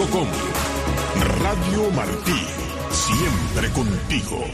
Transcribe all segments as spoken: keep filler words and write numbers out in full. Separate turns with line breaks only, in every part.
punto com. Radio Martí, siempre contigo.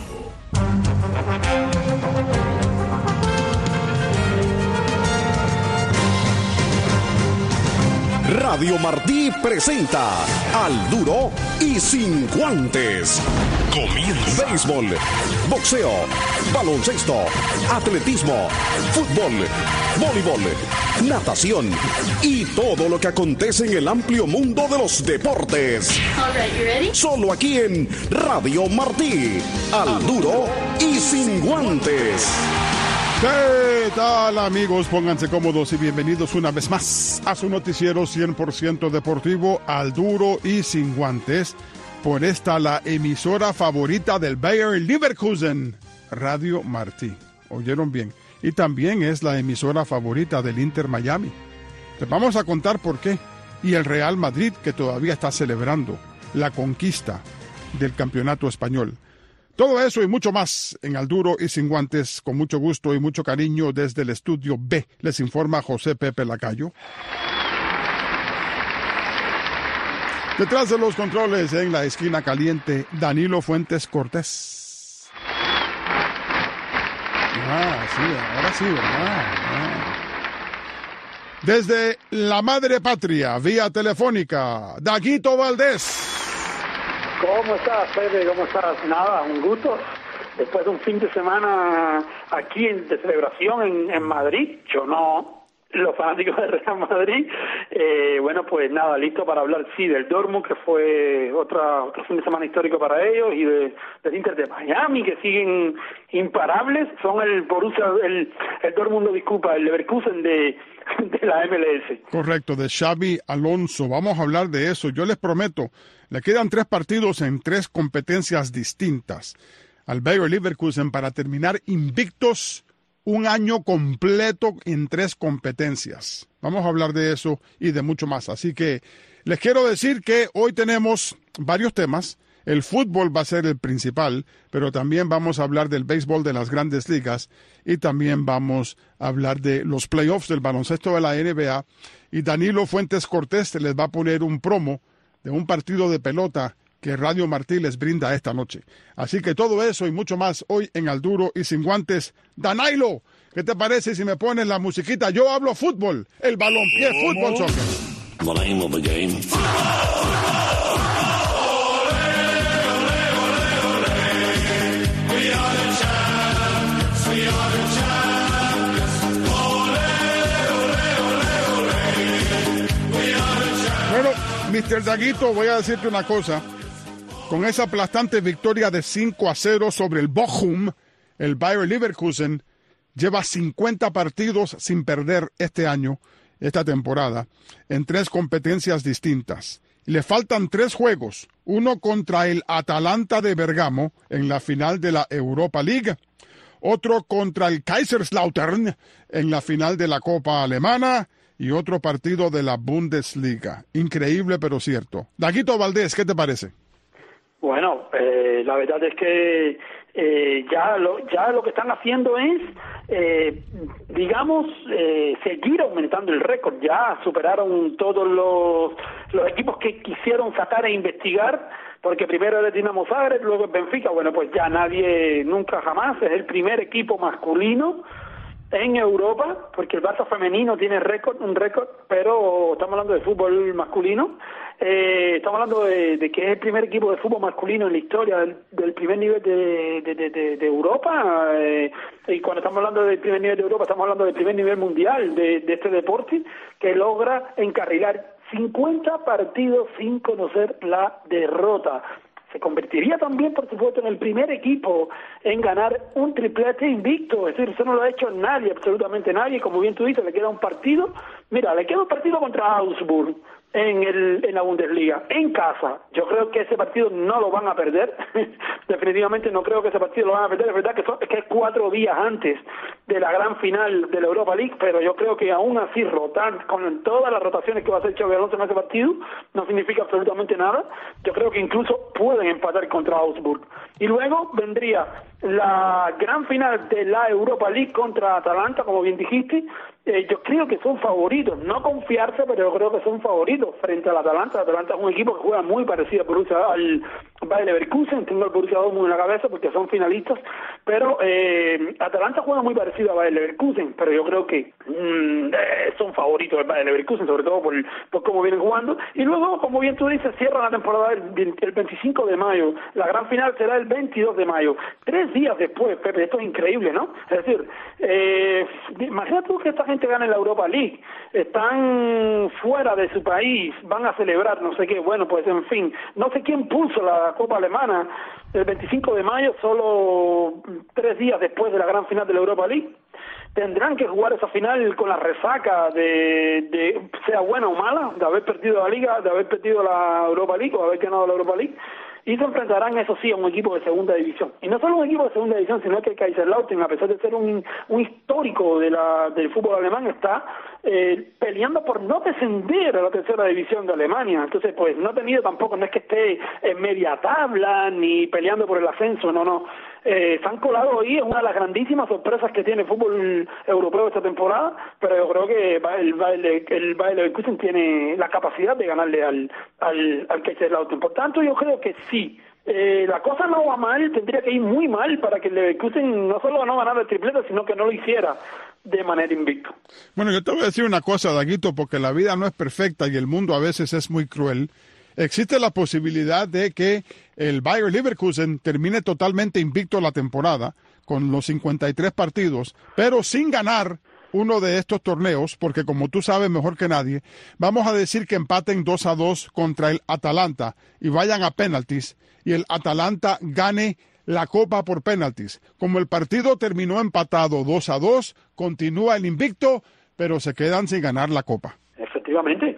Radio Martí presenta Al Duro y Sin Guantes.
Comienza.
Béisbol, boxeo, baloncesto, atletismo, fútbol, voleibol, natación y todo lo que acontece en el amplio mundo de los deportes.
All right, you ready?
Solo aquí en Radio Martí. Al Duro y Sin Guantes.
¿Qué tal, amigos? Pónganse cómodos y bienvenidos una vez más a su noticiero cien por ciento deportivo, Al Duro y Sin Guantes, por esta la emisora favorita del Bayer Leverkusen, Radio Martí. ¿Oyeron bien? Y también es la emisora favorita del Inter Miami. Les vamos a contar por qué. Y el Real Madrid, que todavía está celebrando la conquista del campeonato español. Todo eso y mucho más en Al Duro y Sin Guantes, con mucho gusto y mucho cariño desde el estudio B. Les informa José Pepe Lacayo. Detrás de los controles, en la esquina caliente, Danilo Fuentes Cortés. Ah, sí, ahora sí, ¿verdad? Ah. Desde la madre patria, vía telefónica, Daguito Valdés.
¿Cómo estás, Pepe? ¿Cómo estás? Nada, un gusto. Después de un fin de semana aquí en, de celebración en, en Madrid, yo no, los fanáticos de Real Madrid, eh, bueno, pues nada, listo para hablar, sí, del Dortmund, que fue otra, otro fin de semana histórico para ellos, y de, del Inter de Miami, que siguen imparables, son el Borussia, el, el Dortmund, lo disculpa, el Leverkusen de, de la M L S.
Correcto, de Xabi Alonso. Vamos a hablar de eso. Yo les prometo, le quedan tres partidos en tres competencias distintas al Bayer Leverkusen para terminar invictos un año completo en tres competencias. Vamos a hablar de eso y de mucho más. Así que les quiero decir que hoy tenemos varios temas. El fútbol va a ser el principal, pero también vamos a hablar del béisbol de las grandes ligas y también vamos a hablar de los playoffs del baloncesto de la N B A. Y Danilo Fuentes Cortés les va a poner un promo de un partido de pelota que Radio Martí les brinda esta noche. Así que todo eso y mucho más hoy en Al Duro y Sin Guantes. Danilo, ¿qué te parece si me pones la musiquita? Yo hablo fútbol, el balompié, fútbol, soccer.
The name of the game.
Bueno, mister Daguito, voy a decirte una cosa. Con esa aplastante victoria de cinco a cero sobre el Bochum, el Bayer Leverkusen lleva cincuenta partidos sin perder este año, esta temporada, en tres competencias distintas. Le faltan tres juegos, uno contra el Atalanta de Bergamo en la final de la Europa League, otro contra el Kaiserslautern en la final de la Copa Alemana y otro partido de la Bundesliga. Increíble, pero cierto. Daguito Valdés, ¿qué te parece?
Bueno, eh, la verdad es que eh, ya lo ya lo que están haciendo es, eh, digamos, eh, seguir aumentando el récord. Ya superaron todos los, los equipos que quisieron sacar e investigar, porque primero era el Dinamo Zagreb, luego el Benfica. Bueno, pues ya nadie, nunca jamás, es el primer equipo masculino en Europa, porque el Barça femenino tiene récord, un récord, pero estamos hablando de fútbol masculino. Eh, estamos hablando de, de que es el primer equipo de fútbol masculino en la historia del, del primer nivel de, de, de, de, de Europa, eh, y cuando estamos hablando del primer nivel de Europa estamos hablando del primer nivel mundial de, de este deporte, que logra encarrilar cincuenta partidos sin conocer la derrota. Se convertiría también, por supuesto, en el primer equipo en ganar un triplete invicto. Es decir, eso no lo ha hecho nadie, absolutamente nadie. Como bien tú dices, le queda un partido. Mira, le queda un partido contra Augsburg en el en la Bundesliga, en casa. Yo creo que ese partido no lo van a perder. Definitivamente no creo que ese partido lo van a perder. Es verdad que, son, que es cuatro días antes de la gran final de la Europa League, pero yo creo que aún así rotar con todas las rotaciones que va a hacer Xabi Alonso en ese partido no significa absolutamente nada. Yo creo que incluso pueden empatar contra Augsburg. Y luego vendría la gran final de la Europa League contra Atalanta, como bien dijiste. Eh, yo creo que son favoritos, no confiarse, pero yo creo que son favoritos frente al Atalanta. Atalanta es un equipo que juega muy parecido al Borussia, al Bayer Leverkusen, tengo el Borussia Dortmund en la cabeza porque son finalistas, pero eh, Atalanta juega muy parecido a Bayer Leverkusen, pero yo creo que mmm, eh, son favoritos del Bayer Leverkusen, sobre todo por, por cómo vienen jugando. Y luego, como bien tú dices, cierran la temporada el, el veinticinco de mayo, la gran final será el veintidós de mayo, tres días después, Pepe, esto es increíble, ¿no? Es decir, eh, imagínate tú que esta gente gane la Europa League, están fuera de su país, van a celebrar no sé qué, bueno, pues en fin, no sé quién puso la Copa Alemana el veinticinco de mayo, solo tres días después de la gran final de la Europa League. Tendrán que jugar esa final con la resaca de, de sea buena o mala, de haber perdido la Liga, de haber perdido la Europa League o haber ganado la Europa League. Y se enfrentarán, eso sí, a un equipo de segunda división. Y no solo un equipo de segunda división, sino que Kaiserslautern, a pesar de ser un, un histórico de la, del fútbol alemán, está eh, peleando por no descender a la tercera división de Alemania. Entonces, pues no ha tenido tampoco, no es que esté en media tabla ni peleando por el ascenso, no, no. Eh, se han colado ahí, es una de las grandísimas sorpresas que tiene el fútbol europeo esta temporada, pero yo creo que el Bayer el Bayer Leverkusen tiene la capacidad de ganarle al al, al Kaiserslautern. Por tanto, yo creo que sí, eh, la cosa no va mal, tendría que ir muy mal para que el Leverkusen no solo no ganara el triplete, sino que no lo hiciera de manera invicta.
Bueno, yo te voy a decir una cosa, Daguito, porque la vida no es perfecta y el mundo a veces es muy cruel. Existe la posibilidad de que el Bayer Leverkusen termine totalmente invicto la temporada con los cincuenta y tres partidos, pero sin ganar uno de estos torneos, porque como tú sabes mejor que nadie, vamos a decir que empaten dos a dos contra el Atalanta y vayan a penaltis y el Atalanta gane la Copa por penaltis. Como el partido terminó empatado dos a dos, continúa el invicto, pero se quedan sin ganar la Copa.
Efectivamente.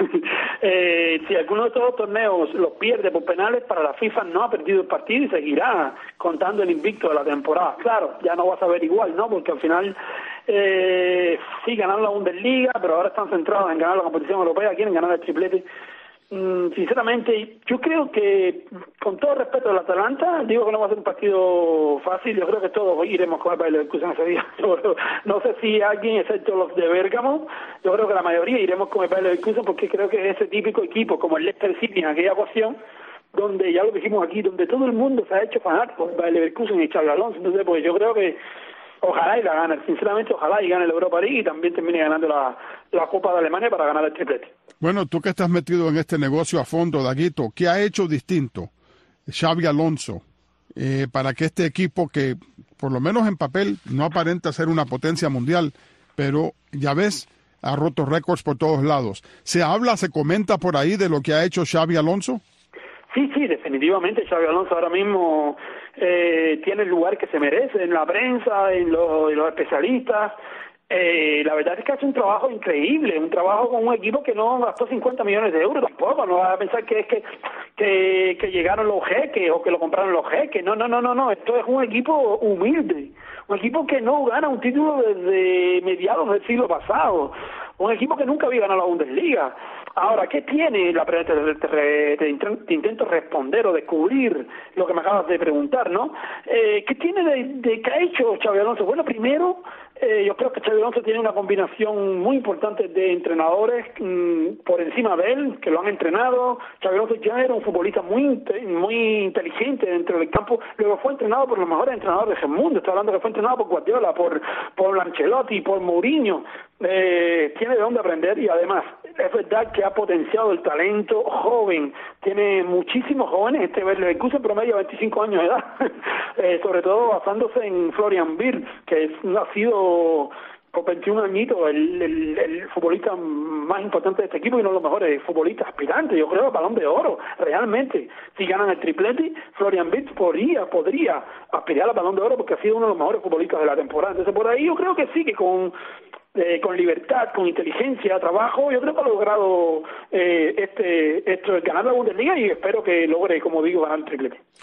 Eh, si alguno de estos torneos los pierde por penales, para la FIFA no ha perdido el partido y seguirá contando el invicto de la temporada. Claro, ya no vas a ver igual, ¿no? Porque al final eh, sí ganaron la Bundesliga, pero ahora están centrados en ganar la competición europea, quieren ganar el triplete. Mm, sinceramente, yo creo que, con todo respeto al Atalanta, digo que no va a ser un partido fácil. Yo creo que todos iremos con el Bayer Leverkusen ese día. Yo creo, no sé si alguien, excepto los de Bérgamo, yo creo que la mayoría iremos con el Bayer Leverkusen, porque creo que es ese típico equipo, como el Leicester City en aquella ocasión, donde ya lo dijimos aquí, donde todo el mundo se ha hecho fanático del Bayer Leverkusen y Xabi Alonso. Entonces, pues yo creo que ojalá y la gane, sinceramente ojalá y gane la Europa League y también termine ganando la, la Copa de Alemania para ganar el triplete.
Bueno, tú que estás metido en este negocio a fondo, Daguito, ¿qué ha hecho distinto Xabi Alonso eh, para que este equipo, que por lo menos en papel no aparenta ser una potencia mundial, pero ya ves, ha roto récords por todos lados? ¿Se habla, se comenta por ahí de lo que ha hecho Xabi Alonso?
Sí, sí, definitivamente Xabi Alonso ahora mismo eh, tiene el lugar que se merece en la prensa, en los, en los especialistas. Eh, la verdad es que hace un trabajo increíble, un trabajo con un equipo que no gastó cincuenta millones de euros tampoco. No vas a pensar que es que, que, que llegaron los jeques o que lo compraron los jeques. No, no, no, no, no. Esto es un equipo humilde, un equipo que no gana un título desde mediados del siglo pasado, un equipo que nunca había ganado la Bundesliga. Ahora, ¿qué tiene la pregunta? Te, te, te, te intento responder o descubrir lo que me acabas de preguntar, ¿no? Eh, ¿Qué tiene de, de qué ha hecho Xabi Alonso? Bueno, primero, eh, yo creo que Xabi Alonso tiene una combinación muy importante de entrenadores mmm, por encima de él, que lo han entrenado. Xabi Alonso ya era un futbolista muy muy inteligente dentro del campo, luego fue entrenado por los mejores entrenadores del mundo. Estoy hablando que fue entrenado por Guardiola, por, por Ancelotti, por Mourinho. Eh, tiene de dónde aprender y además es verdad que ha potenciado el talento joven, tiene muchísimos jóvenes. Este Leverkusen promedio de veinticinco años de edad, eh, sobre todo basándose en Florian Wirtz, que es, ha sido con veintiún añitos el, el, el futbolista más importante de este equipo y uno de los mejores futbolistas aspirantes, yo creo, Balón de Oro. Realmente, si ganan el triplete, Florian Wirtz podría, podría aspirar al Balón de Oro porque ha sido uno de los mejores futbolistas de la temporada. Entonces, por ahí yo creo que sí, que con Eh, con libertad, con inteligencia, trabajo, yo creo que ha logrado eh, este esto ganar la Bundesliga y espero que logre, como digo, ganar el triplete.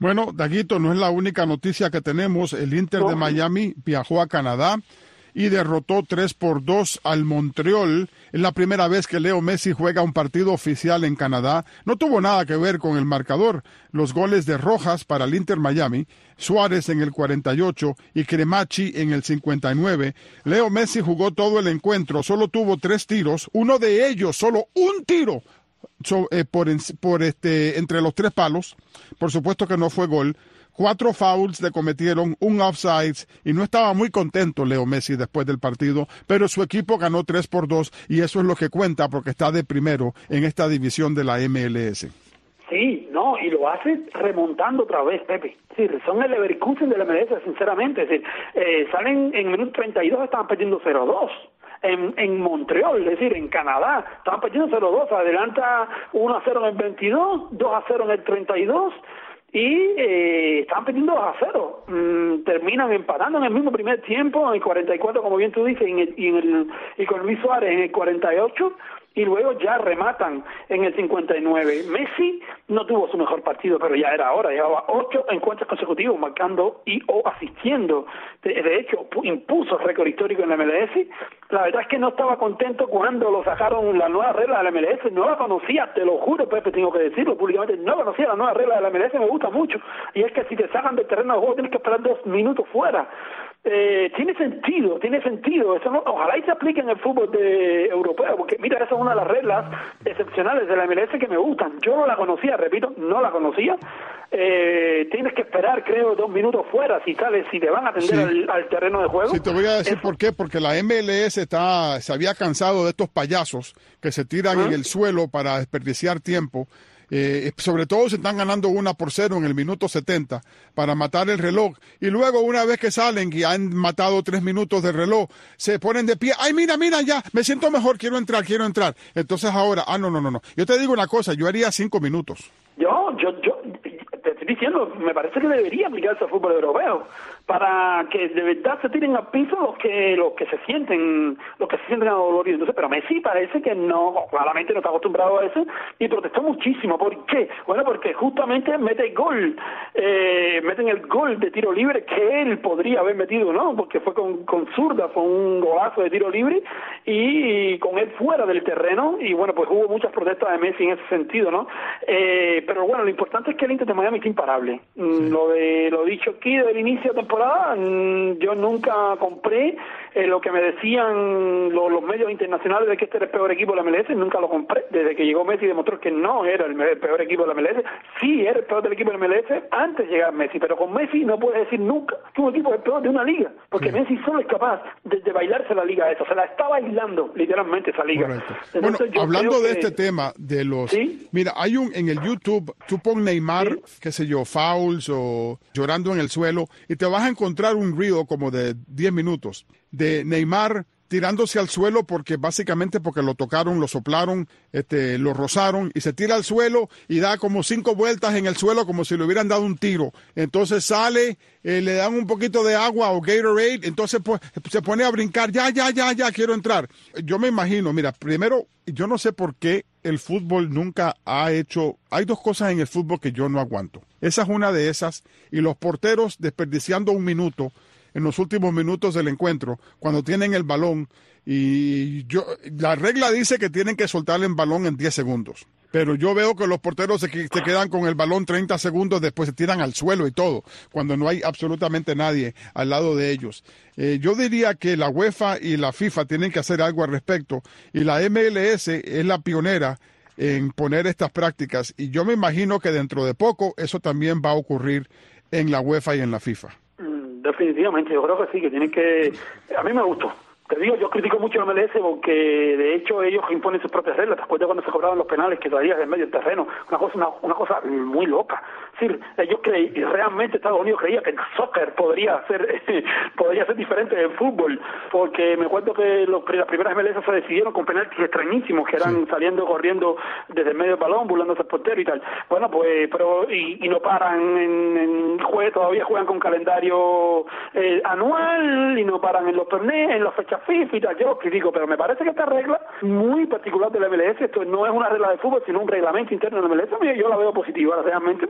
Bueno, Daguito, no es la única noticia que tenemos. El Inter no. de Miami viajó a Canadá y derrotó tres por dos al Montreal. Es la primera vez que Leo Messi juega un partido oficial en Canadá. No tuvo nada que ver con el marcador. Los goles de Rojas para el Inter Miami, Suárez en el cuarenta y ocho y Cremacci en el cincuenta y nueve. Leo Messi jugó todo el encuentro, solo tuvo tres tiros, uno de ellos, solo un tiro so, eh, por, por este, entre los tres palos. Por supuesto que no fue gol. Cuatro fouls le cometieron, un offside, y no estaba muy contento Leo Messi después del partido, pero su equipo ganó tres por dos, y eso es lo que cuenta porque está de primero en esta división de la M L S.
Sí, no, y lo hace remontando otra vez, Pepe. Sí, son el Leverkusen de la M L S, sinceramente. Es decir, eh, salen en minuto treinta y dos, estaban perdiendo cero dos. En, en Montreal, es decir, en Canadá, estaban perdiendo cero dos, adelanta uno a cero en el veintidós, dos a cero en el treinta y dos, y eh, estaban perdiendo dos a cero. Mm, terminan empatando en el mismo primer tiempo, en el cuarenta y cuatro, como bien tú dices, y, en el, y, en el, y con Luis Suárez en el cuarenta y ocho, y luego ya rematan en el cincuenta y nueve. Messi no tuvo su mejor partido, pero ya era hora, llevaba ocho encuentros consecutivos marcando y o asistiendo. De, de hecho, impuso récord histórico en la M L S. La verdad es que no estaba contento cuando lo sacaron la nueva regla de la M L S, no la conocía, te lo juro, Pepe, tengo que decirlo públicamente, no conocía la nueva regla de la M L S, me gusta mucho, y es que si te sacan del terreno de juego tienes que esperar dos minutos fuera. Eh, tiene sentido, tiene sentido. Eso no, ojalá y se aplique en el fútbol de europeo, porque mira, esa es una de las reglas excepcionales de la M L S que me gustan. Yo no la conocía, repito, no la conocía. Eh, tienes que esperar, creo, dos minutos fuera si sales, si te van a atender sí. al, al terreno de juego.
Sí, te voy a decir Eso. por qué, porque la M L S está, se había cansado de estos payasos que se tiran ¿Ah? en el suelo para desperdiciar tiempo. Eh, sobre todo se están ganando una por cero en el minuto setenta para matar el reloj, y luego una vez que salen y han matado tres minutos de reloj, se ponen de pie, ay mira, mira ya, me siento mejor, quiero entrar, quiero entrar, entonces ahora, ah no, no, no, no, yo te digo una cosa, yo haría cinco minutos.
Yo, yo, yo, te estoy diciendo, me parece que debería aplicarse al fútbol europeo, para que de verdad se tiren al piso los que los que se sienten los que se sienten adoloridos. Entonces, pero Messi parece que no, claramente no está acostumbrado a eso, y protestó muchísimo. ¿Por qué? Bueno, porque justamente mete el gol, eh, meten el gol de tiro libre que él podría haber metido, ¿no? Porque fue con, con zurda, fue un golazo de tiro libre, y, y con él fuera del terreno, y bueno, pues hubo muchas protestas de Messi en ese sentido, ¿no? Eh, pero bueno, lo importante es que el Inter de Miami está imparable. Sí. Lo de lo dicho aquí del inicio de temporada, yo nunca compré eh, lo que me decían los, los medios internacionales de que este era el peor equipo de la M L S, nunca lo compré. Desde que llegó Messi demostró que no era el, el peor equipo de la M L S, sí era el peor del equipo de la M L S antes de llegar Messi, pero con Messi no puedes decir nunca que un equipo es el peor de una liga, porque sí. Messi solo es capaz de, de bailarse la liga esa, se la está bailando literalmente esa liga.
Entonces, bueno, hablando de que... este tema de los, ¿Sí? mira, hay un en el YouTube, tú pon Neymar, ¿Sí? qué sé yo, fouls o llorando en el suelo, y te vas a encontrar un reel como de diez minutos de Neymar tirándose al suelo porque básicamente porque lo tocaron, lo soplaron, este, lo rozaron, y se tira al suelo y da como cinco vueltas en el suelo como si le hubieran dado un tiro. Entonces sale, eh, le dan un poquito de agua o Gatorade, entonces pues, se pone a brincar, ya, ya, ya, ya, quiero entrar. Yo me imagino, mira, primero, yo no sé por qué el fútbol nunca ha hecho, hay dos cosas en el fútbol que yo no aguanto. Esa es una de esas, y los porteros desperdiciando un minuto en los últimos minutos del encuentro, cuando tienen el balón, y yo, la regla dice que tienen que soltar el balón en diez segundos, pero yo veo que los porteros se, se quedan con el balón treinta segundos, después se tiran al suelo y todo, cuando no hay absolutamente nadie al lado de ellos. Eh, yo diría que la UEFA y la FIFA tienen que hacer algo al respecto, y la M L S es la pionera en poner estas prácticas, y yo me imagino que dentro de poco eso también va a ocurrir en la UEFA y en la FIFA.
Definitivamente, yo creo que sí, que tienen que... A mí me gustó. Te digo, yo critico mucho a la M L S porque de hecho ellos imponen sus propias reglas. ¿Te acuerdas cuando se cobraban los penales que traías en medio del terreno? Una cosa una, una cosa muy loca. Es decir, ellos creí, realmente Estados Unidos creía que el soccer podría ser podría ser diferente del fútbol, porque me acuerdo que los, las primeras M L S se decidieron con penaltis extrañísimos que eran sí. saliendo, corriendo desde el medio del balón, burlándose al portero y tal. Bueno, pues, pero y, y no paran en, en juegue, todavía juegan con calendario eh, anual, y no paran en los torneos, en las fechas FIFA y tal. Yo lo critico, pero me parece que esta regla muy particular de la M L S, esto no es una regla de fútbol, sino un reglamento interno de la M L S, yo la veo positiva realmente, porque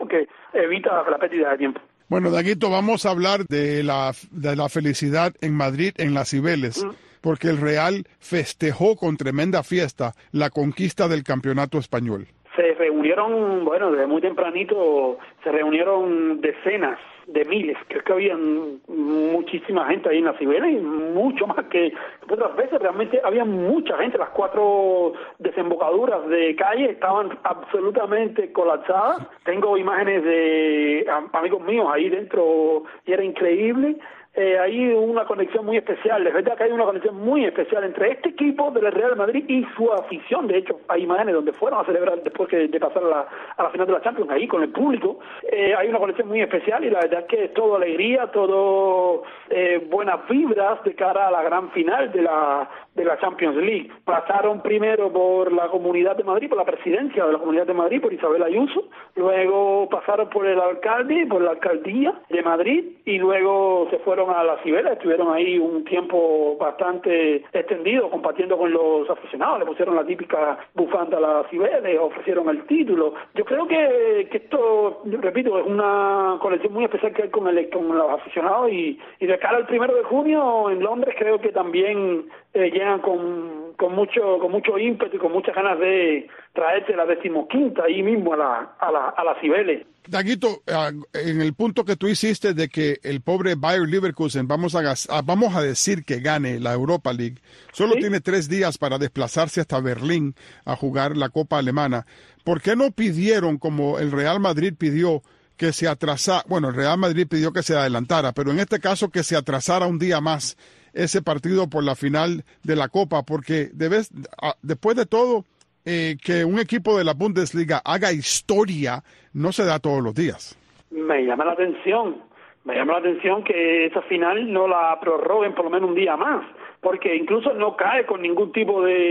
evita la pérdida de tiempo.
Bueno, Daguito, vamos a hablar de la, de la felicidad en Madrid, en las Cibeles, mm. porque el Real festejó con tremenda fiesta la conquista del campeonato español.
Se reunieron, bueno, desde muy tempranito, se reunieron decenas de miles, creo que había muchísima gente ahí en la Cibeles, y mucho más que otras veces. Realmente había mucha gente, las cuatro desembocaduras de calle estaban absolutamente colapsadas. Tengo imágenes de amigos míos ahí dentro y era increíble. Eh, hay una conexión muy especial, es verdad que hay una conexión muy especial entre este equipo del Real Madrid y su afición. De hecho, hay imágenes donde fueron a celebrar después que, de pasar a la, a la final de la Champions, ahí con el público. Eh, hay una conexión muy especial y la verdad es que es todo alegría, todo eh, buenas vibras de cara a la gran final de la de la Champions League. Pasaron primero por la Comunidad de Madrid, por la presidencia de la Comunidad de Madrid, por Isabel Ayuso, luego pasaron por el alcalde, por la alcaldía de Madrid, y luego se fueron a la Cibeles, estuvieron ahí un tiempo bastante extendido compartiendo con los aficionados, le pusieron la típica bufanda a la Cibeles, ofrecieron el título. Yo creo que, que esto, repito, es una conexión muy especial que hay con, el, con los aficionados, y, y de cara al primero de junio en Londres creo que también eh, llegan con, con mucho con mucho ímpetu y con muchas ganas de traerse la decimoquinta ahí mismo a la, a la, a la Cibeles.
Daguito, en el punto que tú hiciste de que el pobre Bayer Leverkusen, vamos a, vamos a decir que gane la Europa League, solo ¿sí? tiene tres días para desplazarse hasta Berlín a jugar la Copa Alemana. ¿Por qué no pidieron, como el Real Madrid pidió, que se atrasara? Bueno, el Real Madrid pidió que se adelantara, pero en este caso que se atrasara un día más ese partido por la final de la Copa, porque debes, después de todo, eh, que un equipo de la Bundesliga haga historia no se da todos los días.
Me llama la atención, me llama la atención que esa final no la prorroguen por lo menos un día más, porque incluso no cae con ningún tipo de,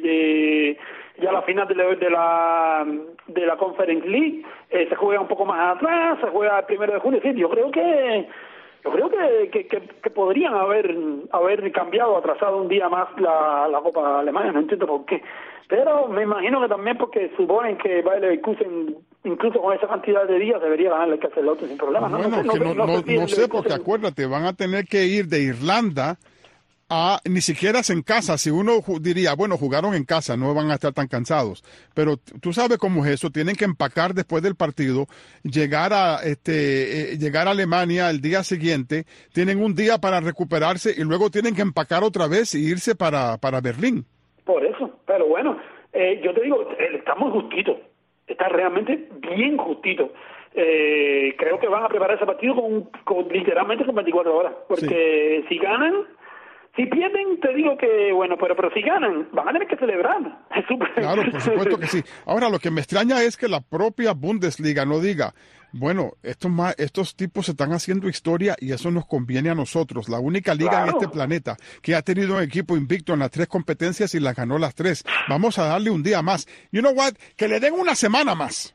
de ya la final de la de la, de la Conference League, eh, se juega un poco más atrás, se juega el primero de junio. Sí, yo creo que Yo creo que, que, que, que podrían haber haber cambiado, atrasado un día más la, la Copa Alemana, no entiendo por qué. Pero me imagino que también porque suponen que Bayer Leverkusen, incluso con esa cantidad de días, debería ganarle el Castellotto sin problema.
Bueno,
no, no,
que no, no, no, no sé, porque acuérdate, van a tener que ir de Irlanda a, ni siquiera es en casa. Si uno diría, bueno, jugaron en casa, no van a estar tan cansados, pero tú sabes cómo es eso, tienen que empacar después del partido, llegar a este eh, llegar a Alemania el día siguiente, tienen un día para recuperarse y luego tienen que empacar otra vez e irse para, para Berlín.
Por eso, pero bueno, eh, yo te digo, está muy justito, está realmente bien justito. Eh, creo que van a preparar ese partido con, con literalmente con veinticuatro horas, porque sí. si ganan, si pierden, te digo que, bueno, pero, pero si ganan, van a tener que celebrar. Es super...
Claro, por supuesto que sí. Ahora, lo que me extraña es que la propia Bundesliga no diga, bueno, estos, estos tipos se están haciendo historia y eso nos conviene a nosotros. La única liga claro. en este planeta que ha tenido un equipo invicto en las tres competencias y las ganó las tres. Vamos a darle un día más. You know what? Que le den una semana más.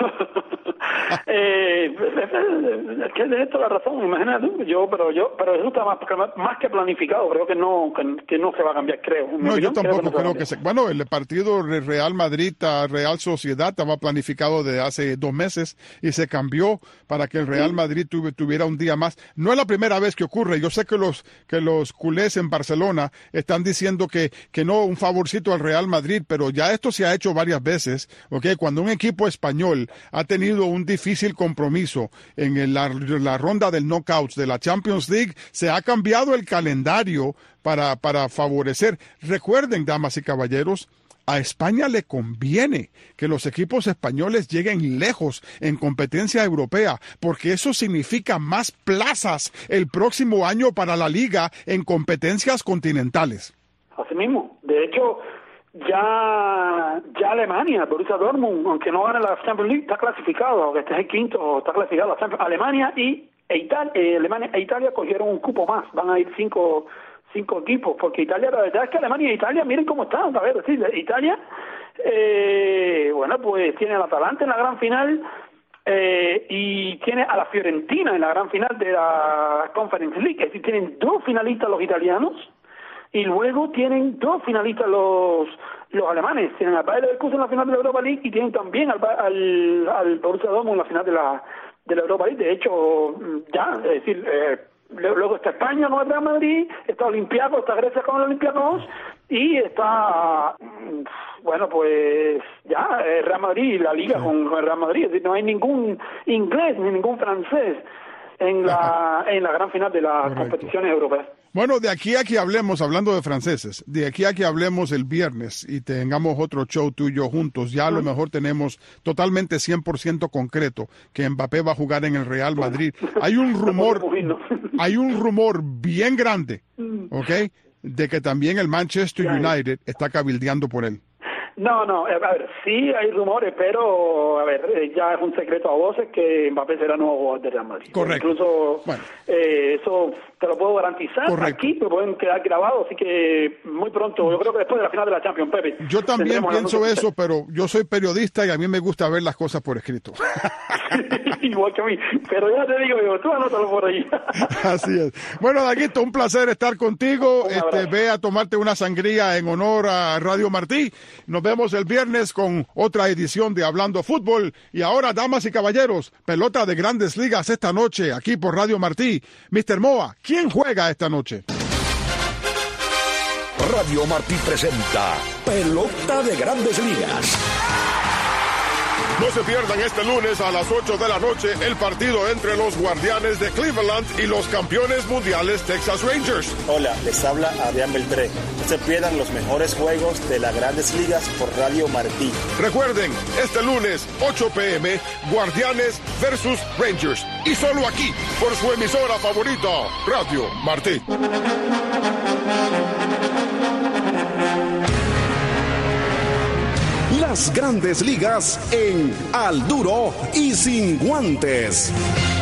eh, es que de esto la razón, imagínate, yo, pero yo, pero eso está más, más que planificado, creo que no, que, que no se va a cambiar, creo.
No, yo tampoco creo que, creo que se, bueno, el partido Real Madrid Real Sociedad estaba planificado desde hace dos meses y se cambió para que el Real Madrid tuve, tuviera un día más. No es la primera vez que ocurre, yo sé que los, que los culés en Barcelona están diciendo que, que no, un favorcito al Real Madrid, pero ya esto se ha hecho varias veces, ¿ok? Cuando un equipo español ha tenido un difícil compromiso en la, la ronda del knockouts de la Champions League, se ha cambiado el calendario para, para favorecer. Recuerden, damas y caballeros, a España le conviene que los equipos españoles lleguen lejos en competencia europea, porque eso significa más plazas el próximo año para la liga en competencias continentales.
Así mismo. De hecho, ya ya Alemania, Borussia Dortmund, aunque no gane la Champions League, está clasificado, aunque este es el quinto, está clasificado la Champions. Alemania y e Italia, eh, Alemania e Italia cogieron un cupo más, van a ir cinco cinco equipos, porque Italia, la verdad es que Alemania e Italia, miren cómo están, a ver, decir, Italia, eh, bueno, pues tiene al Atalanta en la gran final, eh, y tiene a la Fiorentina en la gran final de la Conference League, es decir, tienen dos finalistas los italianos, y luego tienen dos finalistas los los alemanes, tienen al Bayer Leverkusen en la final de la Europa League y tienen también al al, al Borussia Dortmund en la final de la de la Europa League. De hecho, ya, es decir, eh, luego está España con el Real Madrid, está Olympiacos, está Grecia con el Olympiacos y está, bueno, pues ya, el Real Madrid y la Liga sí. con, con el Real Madrid. Es decir, no hay ningún inglés ni ningún francés en la en la gran final de las Correcto. competiciones europeas.
Bueno, de aquí a que hablemos, hablando de franceses, de aquí a que hablemos el viernes y tengamos otro show tú y yo juntos, ya a lo mejor tenemos totalmente cien por ciento concreto que Mbappé va a jugar en el Real Madrid. Hay un rumor, hay un rumor bien grande, ¿ok?, de que también el Manchester United está cabildeando por él.
No, no, a ver, sí hay rumores, pero, a ver, ya es un secreto a voces que Mbappé será nuevo jugador de Real Madrid.
Correcto.
Incluso, bueno. eh, eso te lo puedo garantizar. Correcto. Aquí me pueden quedar grabados, así que muy pronto, yo creo que después de la final de la Champions, Pepe.
Yo también pienso eso, pero yo soy periodista y a mí me gusta ver las cosas por escrito.
Igual que a mí, pero ya te digo, yo, tú anótalo por ahí.
Así es. Bueno, Daguito, un placer estar contigo. Este, ve a tomarte una sangría en honor a Radio Martí. Nos vemos el viernes con otra edición de Hablando Fútbol. Y ahora, damas y caballeros, pelota de Grandes Ligas esta noche aquí por Radio Martí. mister Moa, ¿quién juega esta noche?
Radio Martí presenta Pelota de Grandes Ligas.
No se pierdan este lunes a las ocho de la noche el partido entre los Guardianes de Cleveland y los campeones mundiales Texas Rangers.
Hola, les habla Adrián Beltré. No se pierdan los mejores juegos de las Grandes Ligas por Radio Martí.
Recuerden, este lunes, ocho p m, Guardianes versus Rangers. Y solo aquí, por su emisora favorita, Radio Martí.
Las Grandes Ligas en Al Duro y Sin Guantes.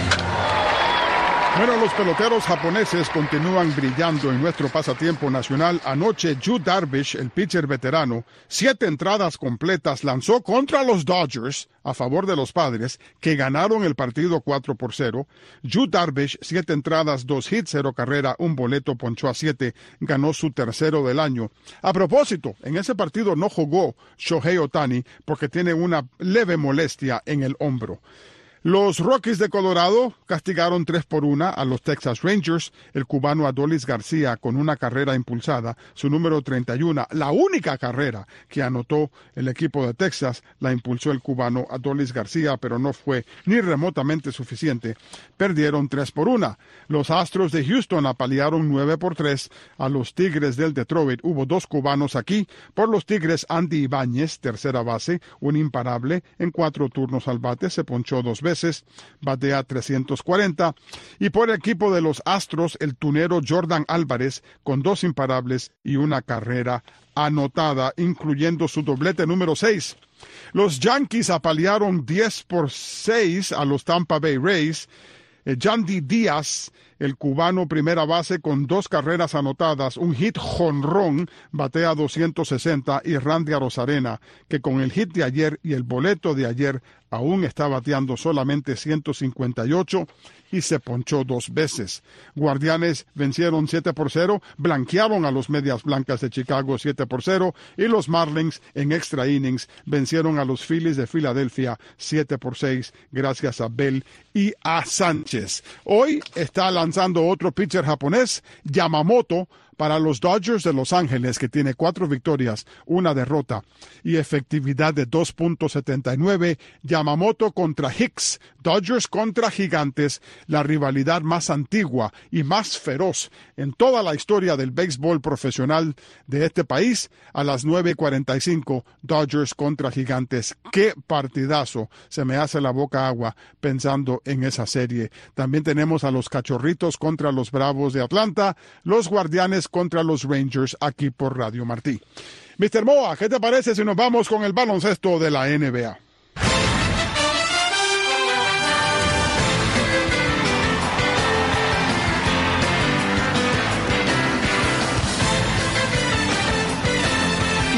Bueno, los peloteros japoneses continúan brillando en nuestro pasatiempo nacional. Anoche, Yu Darvish, el pitcher veterano, siete entradas completas lanzó contra los Dodgers a favor de los Padres, que ganaron el partido cuatro por cero. Yu Darvish, siete entradas, dos hits, cero carrera, un boleto, ponchó a siete, ganó su tercero del año. A propósito, en ese partido no jugó Shohei Ohtani porque tiene una leve molestia en el hombro. Los Rockies de Colorado castigaron tres por una a los Texas Rangers. El cubano Adolis García con una carrera impulsada, su número treinta y uno. La única carrera que anotó el equipo de Texas la impulsó el cubano Adolis García, pero no fue ni remotamente suficiente. Perdieron tres por una. Los Astros de Houston apalearon nueve por tres a los Tigres del Detroit. Hubo dos cubanos aquí. Por los Tigres, Andy Ibáñez, tercera base, un imparable en cuatro turnos al bate, se ponchó dos veces. Batea trescientos cuarenta, y por el equipo de los Astros, el tunero Jordan Álvarez con dos imparables y una carrera anotada, incluyendo su doblete número seis. Los Yankees apalearon diez por seis a los Tampa Bay Rays. Yandy Díaz, el cubano primera base con dos carreras anotadas, un hit jonrón, batea doscientos sesenta, y Randy Arozarena, que con el hit de ayer y el boleto de ayer aún está bateando solamente ciento cincuenta y ocho y se ponchó dos veces. Guardianes vencieron siete por cero, blanquearon a los Medias Blancas de Chicago siete por cero, y los Marlins en extra innings vencieron a los Phillies de Filadelfia siete por seis gracias a Bell y a Sánchez. Hoy está lanzando otro pitcher japonés, Yamamoto, para los Dodgers de Los Ángeles, que tiene cuatro victorias, una derrota y efectividad de dos punto setenta y nueve. Yamamoto contra Hicks, Dodgers contra Gigantes, la rivalidad más antigua y más feroz en toda la historia del béisbol profesional de este país. A las nueve y cuarenta y cinco, Dodgers contra Gigantes. ¡Qué partidazo! Se me hace la boca agua pensando en esa serie. También tenemos a los Cachorritos contra los Bravos de Atlanta, los Guardianes contra los Rangers, aquí por Radio Martí. mister Moa, ¿qué te parece si nos vamos con el baloncesto de la N B A?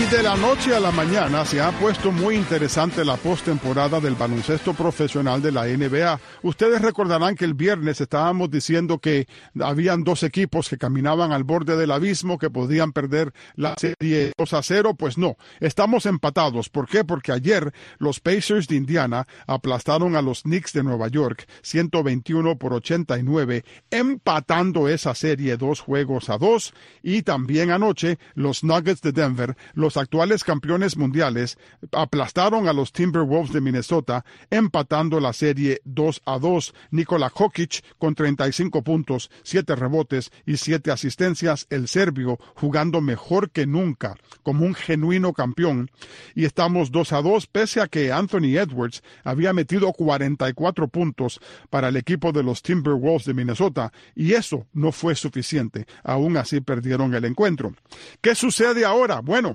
de la noche a la mañana se ha puesto muy interesante la postemporada del baloncesto profesional de la N B A. Ustedes recordarán que el viernes estábamos diciendo que habían dos equipos que caminaban al borde del abismo, que podían perder la serie dos a cero. Pues no, estamos empatados. ¿Por qué? Porque ayer los Pacers de Indiana aplastaron a los Knicks de Nueva York ciento veintiuno por ochenta y nueve, empatando esa serie dos juegos a dos. Y también anoche los Nuggets de Denver, los actuales campeones mundiales, aplastaron a los Timberwolves de Minnesota, empatando la serie dos a dos. Nikola Jokic con treinta y cinco puntos, siete rebotes y siete asistencias, el serbio jugando mejor que nunca, como un genuino campeón. Y estamos dos a dos, pese a que Anthony Edwards había metido cuarenta y cuatro puntos para el equipo de los Timberwolves de Minnesota, y eso no fue suficiente. Aún así perdieron el encuentro. ¿Qué sucede ahora? Bueno,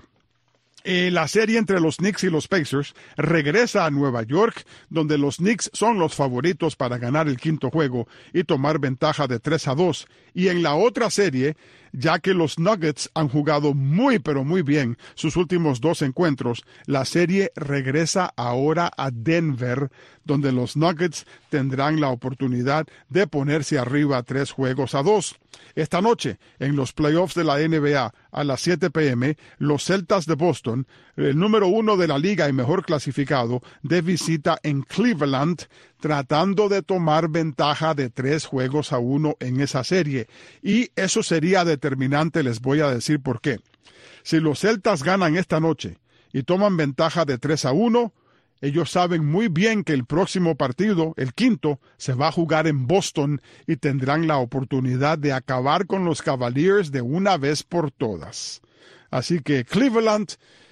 Eh, la serie entre los Knicks y los Pacers regresa a Nueva York, donde los Knicks son los favoritos para ganar el quinto juego y tomar ventaja de tres a dos. Y en la otra serie, ya que los Nuggets han jugado muy pero muy bien sus últimos dos encuentros, la serie regresa ahora a Denver, donde los Nuggets tendrán la oportunidad de ponerse arriba tres juegos a dos. Esta noche, en los playoffs de la N B A, a las siete p m, los Celtas de Boston, el número uno de la liga y mejor clasificado, de visita en Cleveland, tratando de tomar ventaja de tres juegos a uno en esa serie. Y eso sería determinante, les voy a decir por qué. Si los Celtas ganan esta noche y toman ventaja de tres a uno, ellos saben muy bien que el próximo partido, el quinto, se va a jugar en Boston y tendrán la oportunidad de acabar con los Cavaliers de una vez por todas. Así que Cleveland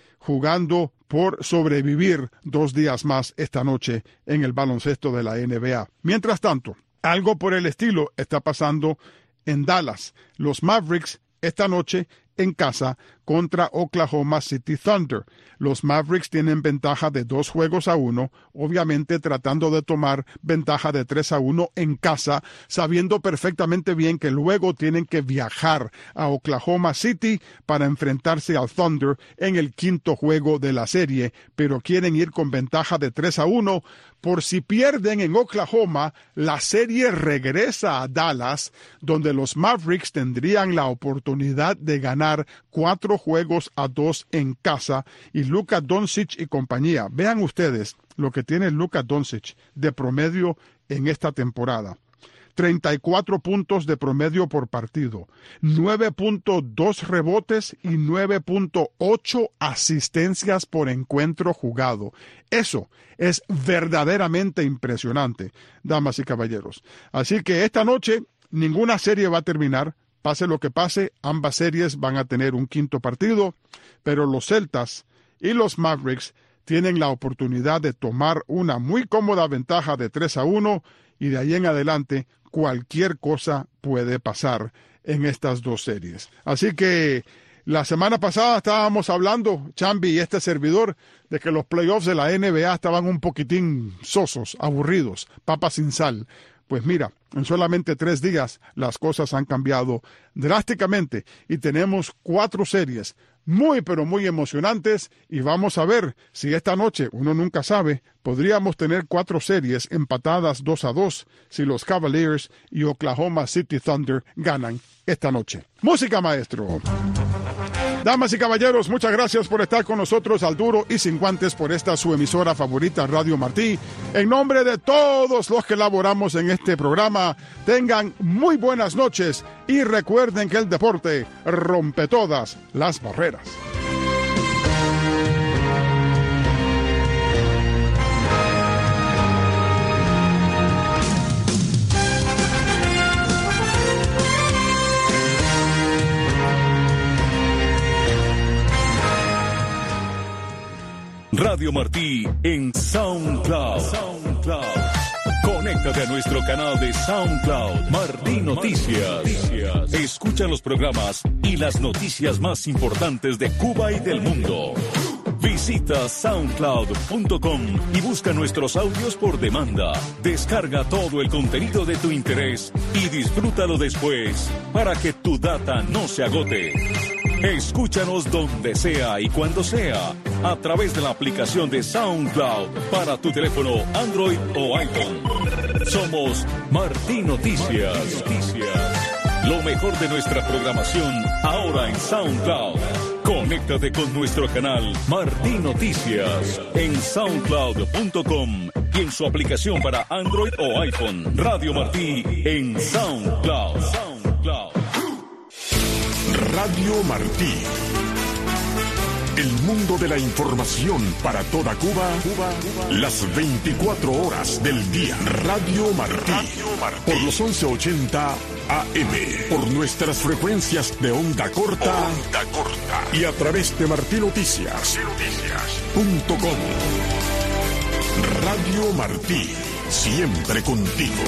jugando por sobrevivir dos días más esta noche en el baloncesto de la N B A. Mientras tanto, algo por el estilo está pasando en Dallas. Los Mavericks esta noche en casa contra Oklahoma City Thunder. Los Mavericks tienen ventaja de dos juegos a uno, obviamente tratando de tomar ventaja de tres a uno en casa, sabiendo perfectamente bien que luego tienen que viajar a Oklahoma City para enfrentarse al Thunder en el quinto juego de la serie, pero quieren ir con ventaja de tres a uno. Por si pierden en Oklahoma, la serie regresa a Dallas, donde los Mavericks tendrían la oportunidad de ganar cuatro juegos a dos en casa, y Luka Doncic y compañía. Vean ustedes lo que tiene Luka Doncic de promedio en esta temporada. treinta y cuatro puntos de promedio por partido, nueve punto dos rebotes y nueve punto ocho asistencias por encuentro jugado. Eso es verdaderamente impresionante, damas y caballeros. Así que esta noche ninguna serie va a terminar. Pase lo que pase, ambas series van a tener un quinto partido, pero los Celtas y los Mavericks tienen la oportunidad de tomar una muy cómoda ventaja de tres a uno, y de ahí en adelante cualquier cosa puede pasar en estas dos series. Así que la semana pasada estábamos hablando, Chambi y este servidor, de que los playoffs de la N B A estaban un poquitín sosos, aburridos, papas sin sal. Pues mira, en solamente tres días las cosas han cambiado drásticamente y tenemos cuatro series muy pero muy emocionantes, y vamos a ver si esta noche, uno nunca sabe, podríamos tener cuatro series empatadas dos a dos si los Cavaliers y Oklahoma City Thunder ganan esta noche. Música, maestro. Damas y caballeros, muchas gracias por estar con nosotros al duro y sin guantes por esta su emisora favorita, Radio Martí. En nombre de todos los que laboramos en este programa, tengan muy buenas noches y recuerden que el deporte rompe todas las barreras.
Radio Martí en SoundCloud. SoundCloud. Conéctate a nuestro canal de SoundCloud, Martí Noticias. Escucha los programas y las noticias más importantes de Cuba y del mundo. Visita soundcloud punto com y busca nuestros audios por demanda. Descarga todo el contenido de tu interés y disfrútalo después para que tu data no se agote. Escúchanos donde sea y cuando sea a través de la aplicación de SoundCloud para tu teléfono Android o iPhone. Somos Martín Noticias. Noticias. Lo mejor de nuestra programación ahora en SoundCloud. Conéctate con nuestro canal Martín Noticias en soundcloud punto com y en su aplicación para Android o iPhone. Radio Martí en SoundCloud. SoundCloud.
Radio Martí. El mundo de la información para toda Cuba, Cuba, las veinticuatro horas del día. Radio Martí. Radio Martí. Por los once ochenta A M. Por nuestras frecuencias de onda corta. Onda corta. Y a través de martí noticias punto com. Radio Martí. Siempre contigo.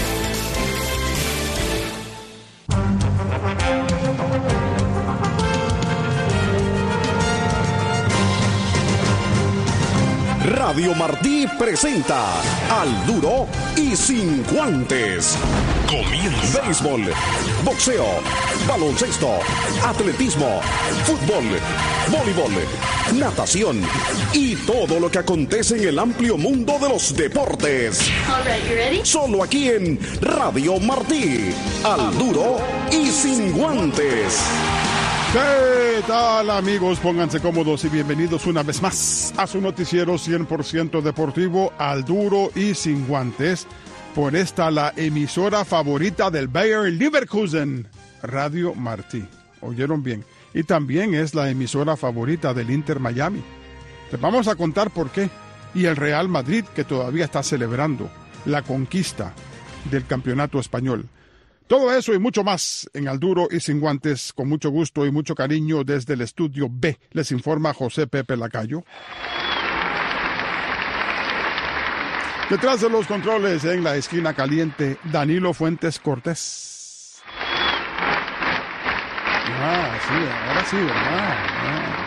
Radio Martí presenta Al Duro y Sin Guantes. Comienza. Béisbol, boxeo, baloncesto, atletismo, fútbol, voleibol, natación y todo lo que acontece en el amplio mundo de los deportes.
All right, you ready?
Solo aquí en Radio Martí. Al Duro y Sin Guantes.
¿Qué tal, amigos? Pónganse cómodos y bienvenidos una vez más a su noticiero cien por ciento deportivo Al Duro y Sin Guantes, por esta la emisora favorita del Bayer Leverkusen, Radio Martí. ¿Oyeron bien? Y también es la emisora favorita del Inter Miami. Les vamos a contar por qué. Y el Real Madrid, que todavía está celebrando la conquista del campeonato español. Todo eso y mucho más en Al Duro y Sin Guantes, con mucho gusto y mucho cariño desde el estudio B. Les informa José Pepe Lacayo. Detrás de los controles, en la esquina caliente, Danilo Fuentes Cortés. Ah, sí, ahora sí, ¿verdad? Ah.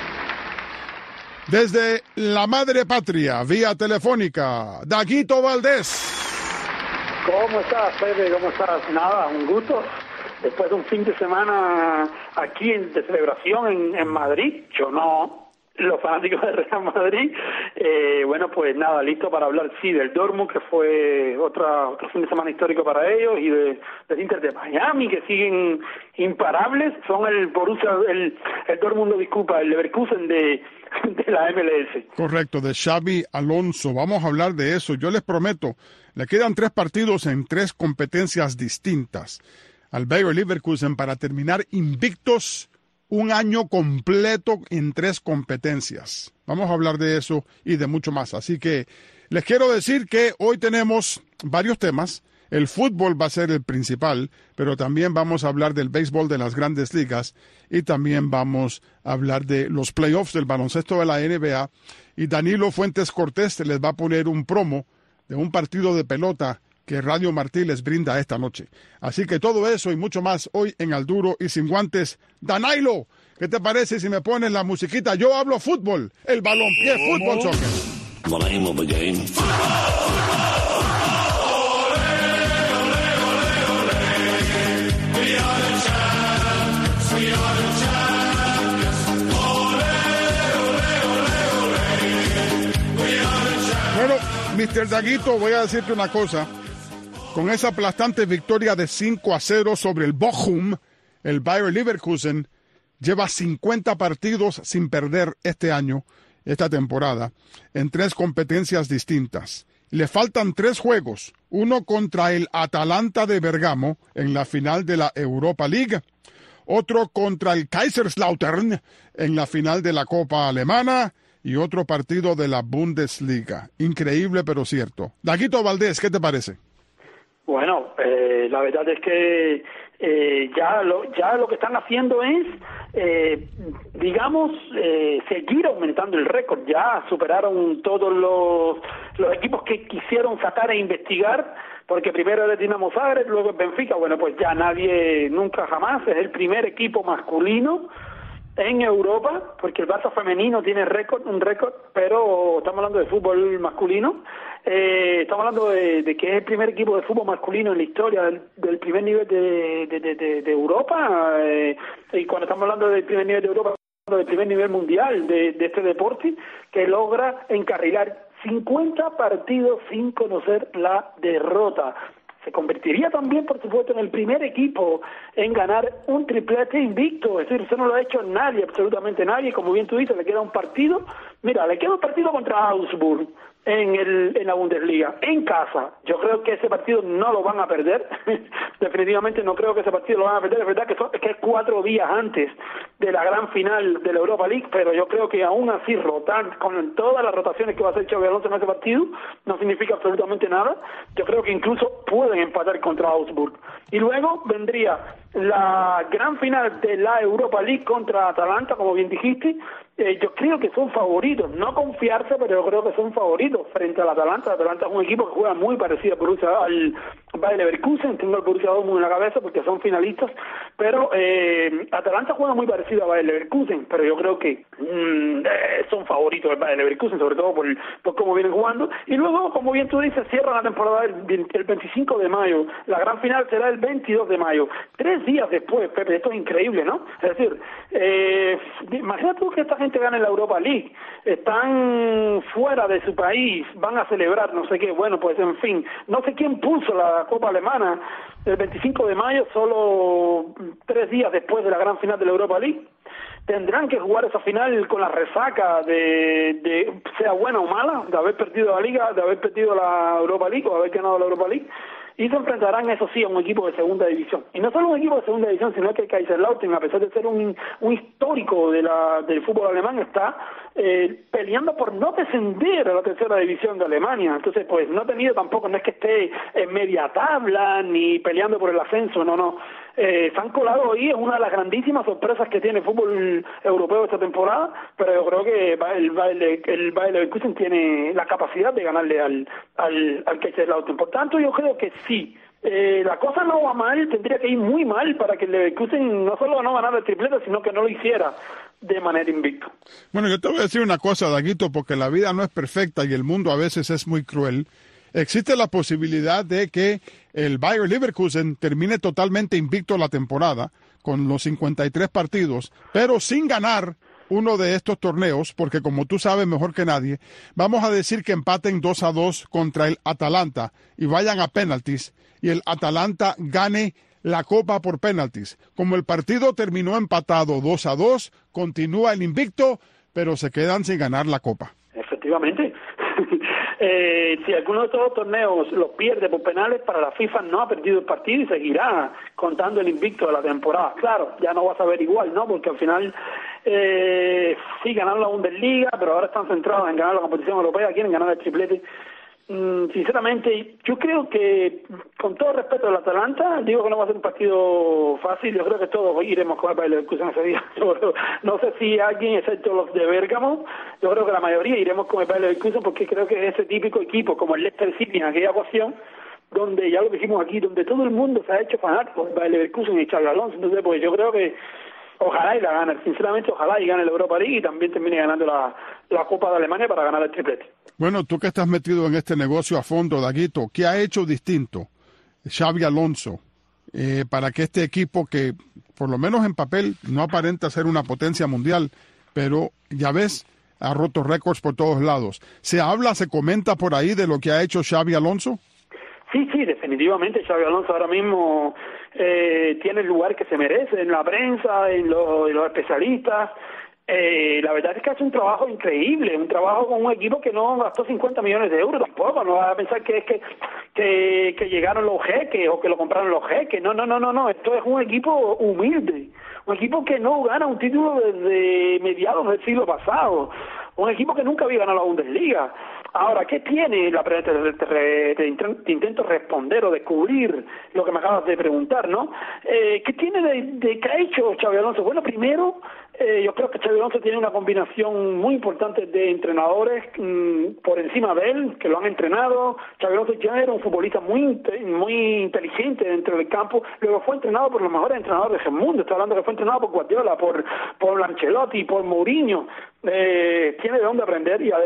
Desde la madre patria, vía telefónica, Daguito Valdés.
¿Cómo estás, Pepe? ¿Cómo estás? Nada, un gusto. Después de un fin de semana aquí en, de celebración en, en Madrid, yo no, los fanáticos del Real Madrid, eh, bueno, pues nada, listo para hablar, sí, del Dortmund, que fue otra, otro fin de semana histórico para ellos, y de, del Inter de Miami, que siguen imparables, son el Borussia, el, el Dortmund, disculpa, el Leverkusen de, de la M L S.
Correcto, de Xabi Alonso. Vamos a hablar de eso. Yo les prometo, le quedan tres partidos en tres competencias distintas al Bayer Leverkusen para terminar invictos un año completo en tres competencias. Vamos a hablar de eso y de mucho más. Así que les quiero decir que hoy tenemos varios temas. El fútbol va a ser el principal, pero también vamos a hablar del béisbol de las grandes ligas y también vamos a hablar de los playoffs del baloncesto de la N B A. Y Danilo Fuentes Cortés les va a poner un promo de un partido de pelota que Radio Martí les brinda esta noche. Así que todo eso y mucho más hoy en Al Duro y Sin Guantes. Danilo, ¿qué te parece si me pones la musiquita? Yo hablo fútbol, el balompié, fútbol, soccer.
The name of the game.
Bueno, mister Daguito, voy a decirte una cosa. Con esa aplastante victoria de cinco a cero sobre el Bochum, el Bayer Leverkusen lleva cincuenta partidos sin perder este año, esta temporada, en tres competencias distintas. Le faltan tres juegos, uno contra el Atalanta de Bergamo en la final de la Europa League, otro contra el Kaiserslautern en la final de la Copa Alemana y otro partido de la Bundesliga. Increíble, pero cierto. Daguito Valdés, ¿qué te parece?
Bueno, eh, la verdad es que eh, ya lo ya lo que están haciendo es, eh, digamos, eh, seguir aumentando el récord. Ya superaron todos los, los equipos que quisieron sacar e investigar, porque primero era el Dinamo Zagreb, luego el Benfica. Bueno, pues ya nadie, nunca jamás, es el primer equipo masculino en Europa, porque el Barça femenino tiene récord, un récord, pero estamos hablando de fútbol masculino. Eh, estamos hablando de, de que es el primer equipo de fútbol masculino en la historia del, del primer nivel de, de, de, de, de Europa, eh, y cuando estamos hablando del primer nivel de Europa, del primer nivel mundial de, de este deporte, que logra encarrilar cincuenta partidos sin conocer la derrota. Se convertiría también, por supuesto, en el primer equipo en ganar un triplete invicto. Es decir, eso no lo ha hecho nadie, absolutamente nadie. Como bien tú dices, le queda un partido. Mira, le queda un partido contra Augsburg en el en la Bundesliga, en casa. Yo creo que ese partido no lo van a perder. Definitivamente no creo que ese partido lo van a perder. Es verdad que, son, que es cuatro días antes de la gran final de la Europa League, pero yo creo que aún así rotar con todas las rotaciones que va a hacer Xabi Alonso en ese partido no significa absolutamente nada. Yo creo que incluso pueden empatar contra Augsburg. Y luego vendría la gran final de la Europa League contra Atalanta, como bien dijiste. Eh, yo creo que son favoritos, no confiarse, pero yo creo que son favoritos frente al Atalanta. Atalanta es un equipo que juega muy parecido a Borussia, al Bayer Leverkusen. Tengo el Borussia Dortmund en la cabeza porque son finalistas, pero eh, Atalanta juega muy parecido a Bayer Leverkusen, pero yo creo que mmm, eh, son favoritos del Bayer Leverkusen, sobre todo por, por cómo vienen jugando. Y luego, como bien tú dices, cierran la temporada el, el veinticinco de mayo. La gran final será el veintidós de mayo. Tres días después, Pepe, esto es increíble, ¿no? Es decir, eh, imagínate tú que esta gente gane la Europa League, están fuera de su país, van a celebrar no sé qué, bueno, pues en fin, no sé quién puso la Copa Alemana el veinticinco de mayo, solo tres días después de la gran final de la Europa League. Tendrán que jugar esa final con la resaca de, de sea buena o mala, de haber perdido la Liga, de haber perdido la Europa League o haber ganado la Europa League. Y se enfrentarán, eso sí, a un equipo de segunda división. Y no solo un equipo de segunda división, sino que Kaiserslautern, a pesar de ser un, un histórico de la, del fútbol alemán, está eh, peleando por no descender a la tercera división de Alemania. Entonces, pues no ha tenido tampoco, no es que esté en media tabla ni peleando por el ascenso, no, no. Eh, se han colado ahí, es una de las grandísimas sorpresas que tiene el fútbol europeo esta temporada, pero yo creo que el Bayer el Bayer Leverkusen tiene la capacidad de ganarle al, al, al Kaiserslautern. Por tanto, yo creo que sí, eh, la cosa no va mal, tendría que ir muy mal para que el Leverkusen no solo no ganara el triplete, sino que no lo hiciera de manera invicta.
Bueno, yo te voy a decir una cosa, Daguito, porque la vida no es perfecta y el mundo a veces es muy cruel. Existe la posibilidad de que el Bayer Leverkusen termine totalmente invicto la temporada con los cincuenta y tres partidos, pero sin ganar uno de estos torneos, porque como tú sabes mejor que nadie, vamos a decir que empaten dos a dos contra el Atalanta y vayan a penaltis y el Atalanta gane la Copa por penaltis. Como el partido terminó empatado dos a dos, continúa el invicto, pero se quedan sin ganar la Copa.
Efectivamente. Eh, si alguno de estos torneos los pierde por penales, para la FIFA no ha perdido el partido y seguirá contando el invicto de la temporada. Claro, ya no vas a ver igual, ¿no? Porque al final eh, sí ganaron la Bundesliga, pero ahora están centrados en ganar la competición europea, quieren ganar el triplete. Mm, sinceramente, yo creo que, con todo respeto al Atalanta, digo que no va a ser un partido fácil. Yo creo que todos iremos con el Bayer Leverkusen ese día. Yo creo, no sé si alguien, excepto los de Bérgamo, yo creo que la mayoría iremos con el Bayer Leverkusen, porque creo que es ese típico equipo, como el Leicester City en aquella ocasión, donde ya lo dijimos aquí, donde todo el mundo se ha hecho fanático del Bayer Leverkusen y Xabi Alonso. Entonces, pues yo creo que ojalá y la gane, sinceramente ojalá y gane la Europa League y también termine ganando la, la Copa de Alemania para ganar el triplete.
Bueno, tú que estás metido en este negocio a fondo, Daguito, ¿qué ha hecho distinto Xabi Alonso eh, para que este equipo, que por lo menos en papel no aparenta ser una potencia mundial, pero ya ves, ha roto récords por todos lados? ¿Se habla, se comenta por ahí de lo que ha hecho Xabi Alonso?
Sí, sí, definitivamente Xabi Alonso ahora mismo eh, tiene el lugar que se merece en la prensa, en, lo, en los especialistas. Eh, la verdad es que hace un trabajo increíble, un trabajo con un equipo que no gastó cincuenta millones de euros tampoco. No vas a pensar que es que, que, que llegaron los jeques o que lo compraron los jeques. No, no, no, no, no. Esto es un equipo humilde, un equipo que no gana un título desde mediados del siglo pasado, un equipo que nunca había ganado la Bundesliga. Ahora, ¿qué tiene la pre te, te, te, te intento responder o descubrir lo que me acabas de preguntar, ¿no? Eh, ¿Qué tiene de, de que ha hecho Xabi Alonso? Bueno, primero, eh, yo creo que Xabi Alonso tiene una combinación muy importante de entrenadores mmm, por encima de él, que lo han entrenado. Xabi Alonso ya era un futbolista muy muy inteligente dentro del campo, luego fue entrenado por los mejores entrenadores del mundo. Estoy hablando que fue entrenado por Guardiola, por, por Ancelotti, por Mourinho. Eh, tiene de dónde aprender y además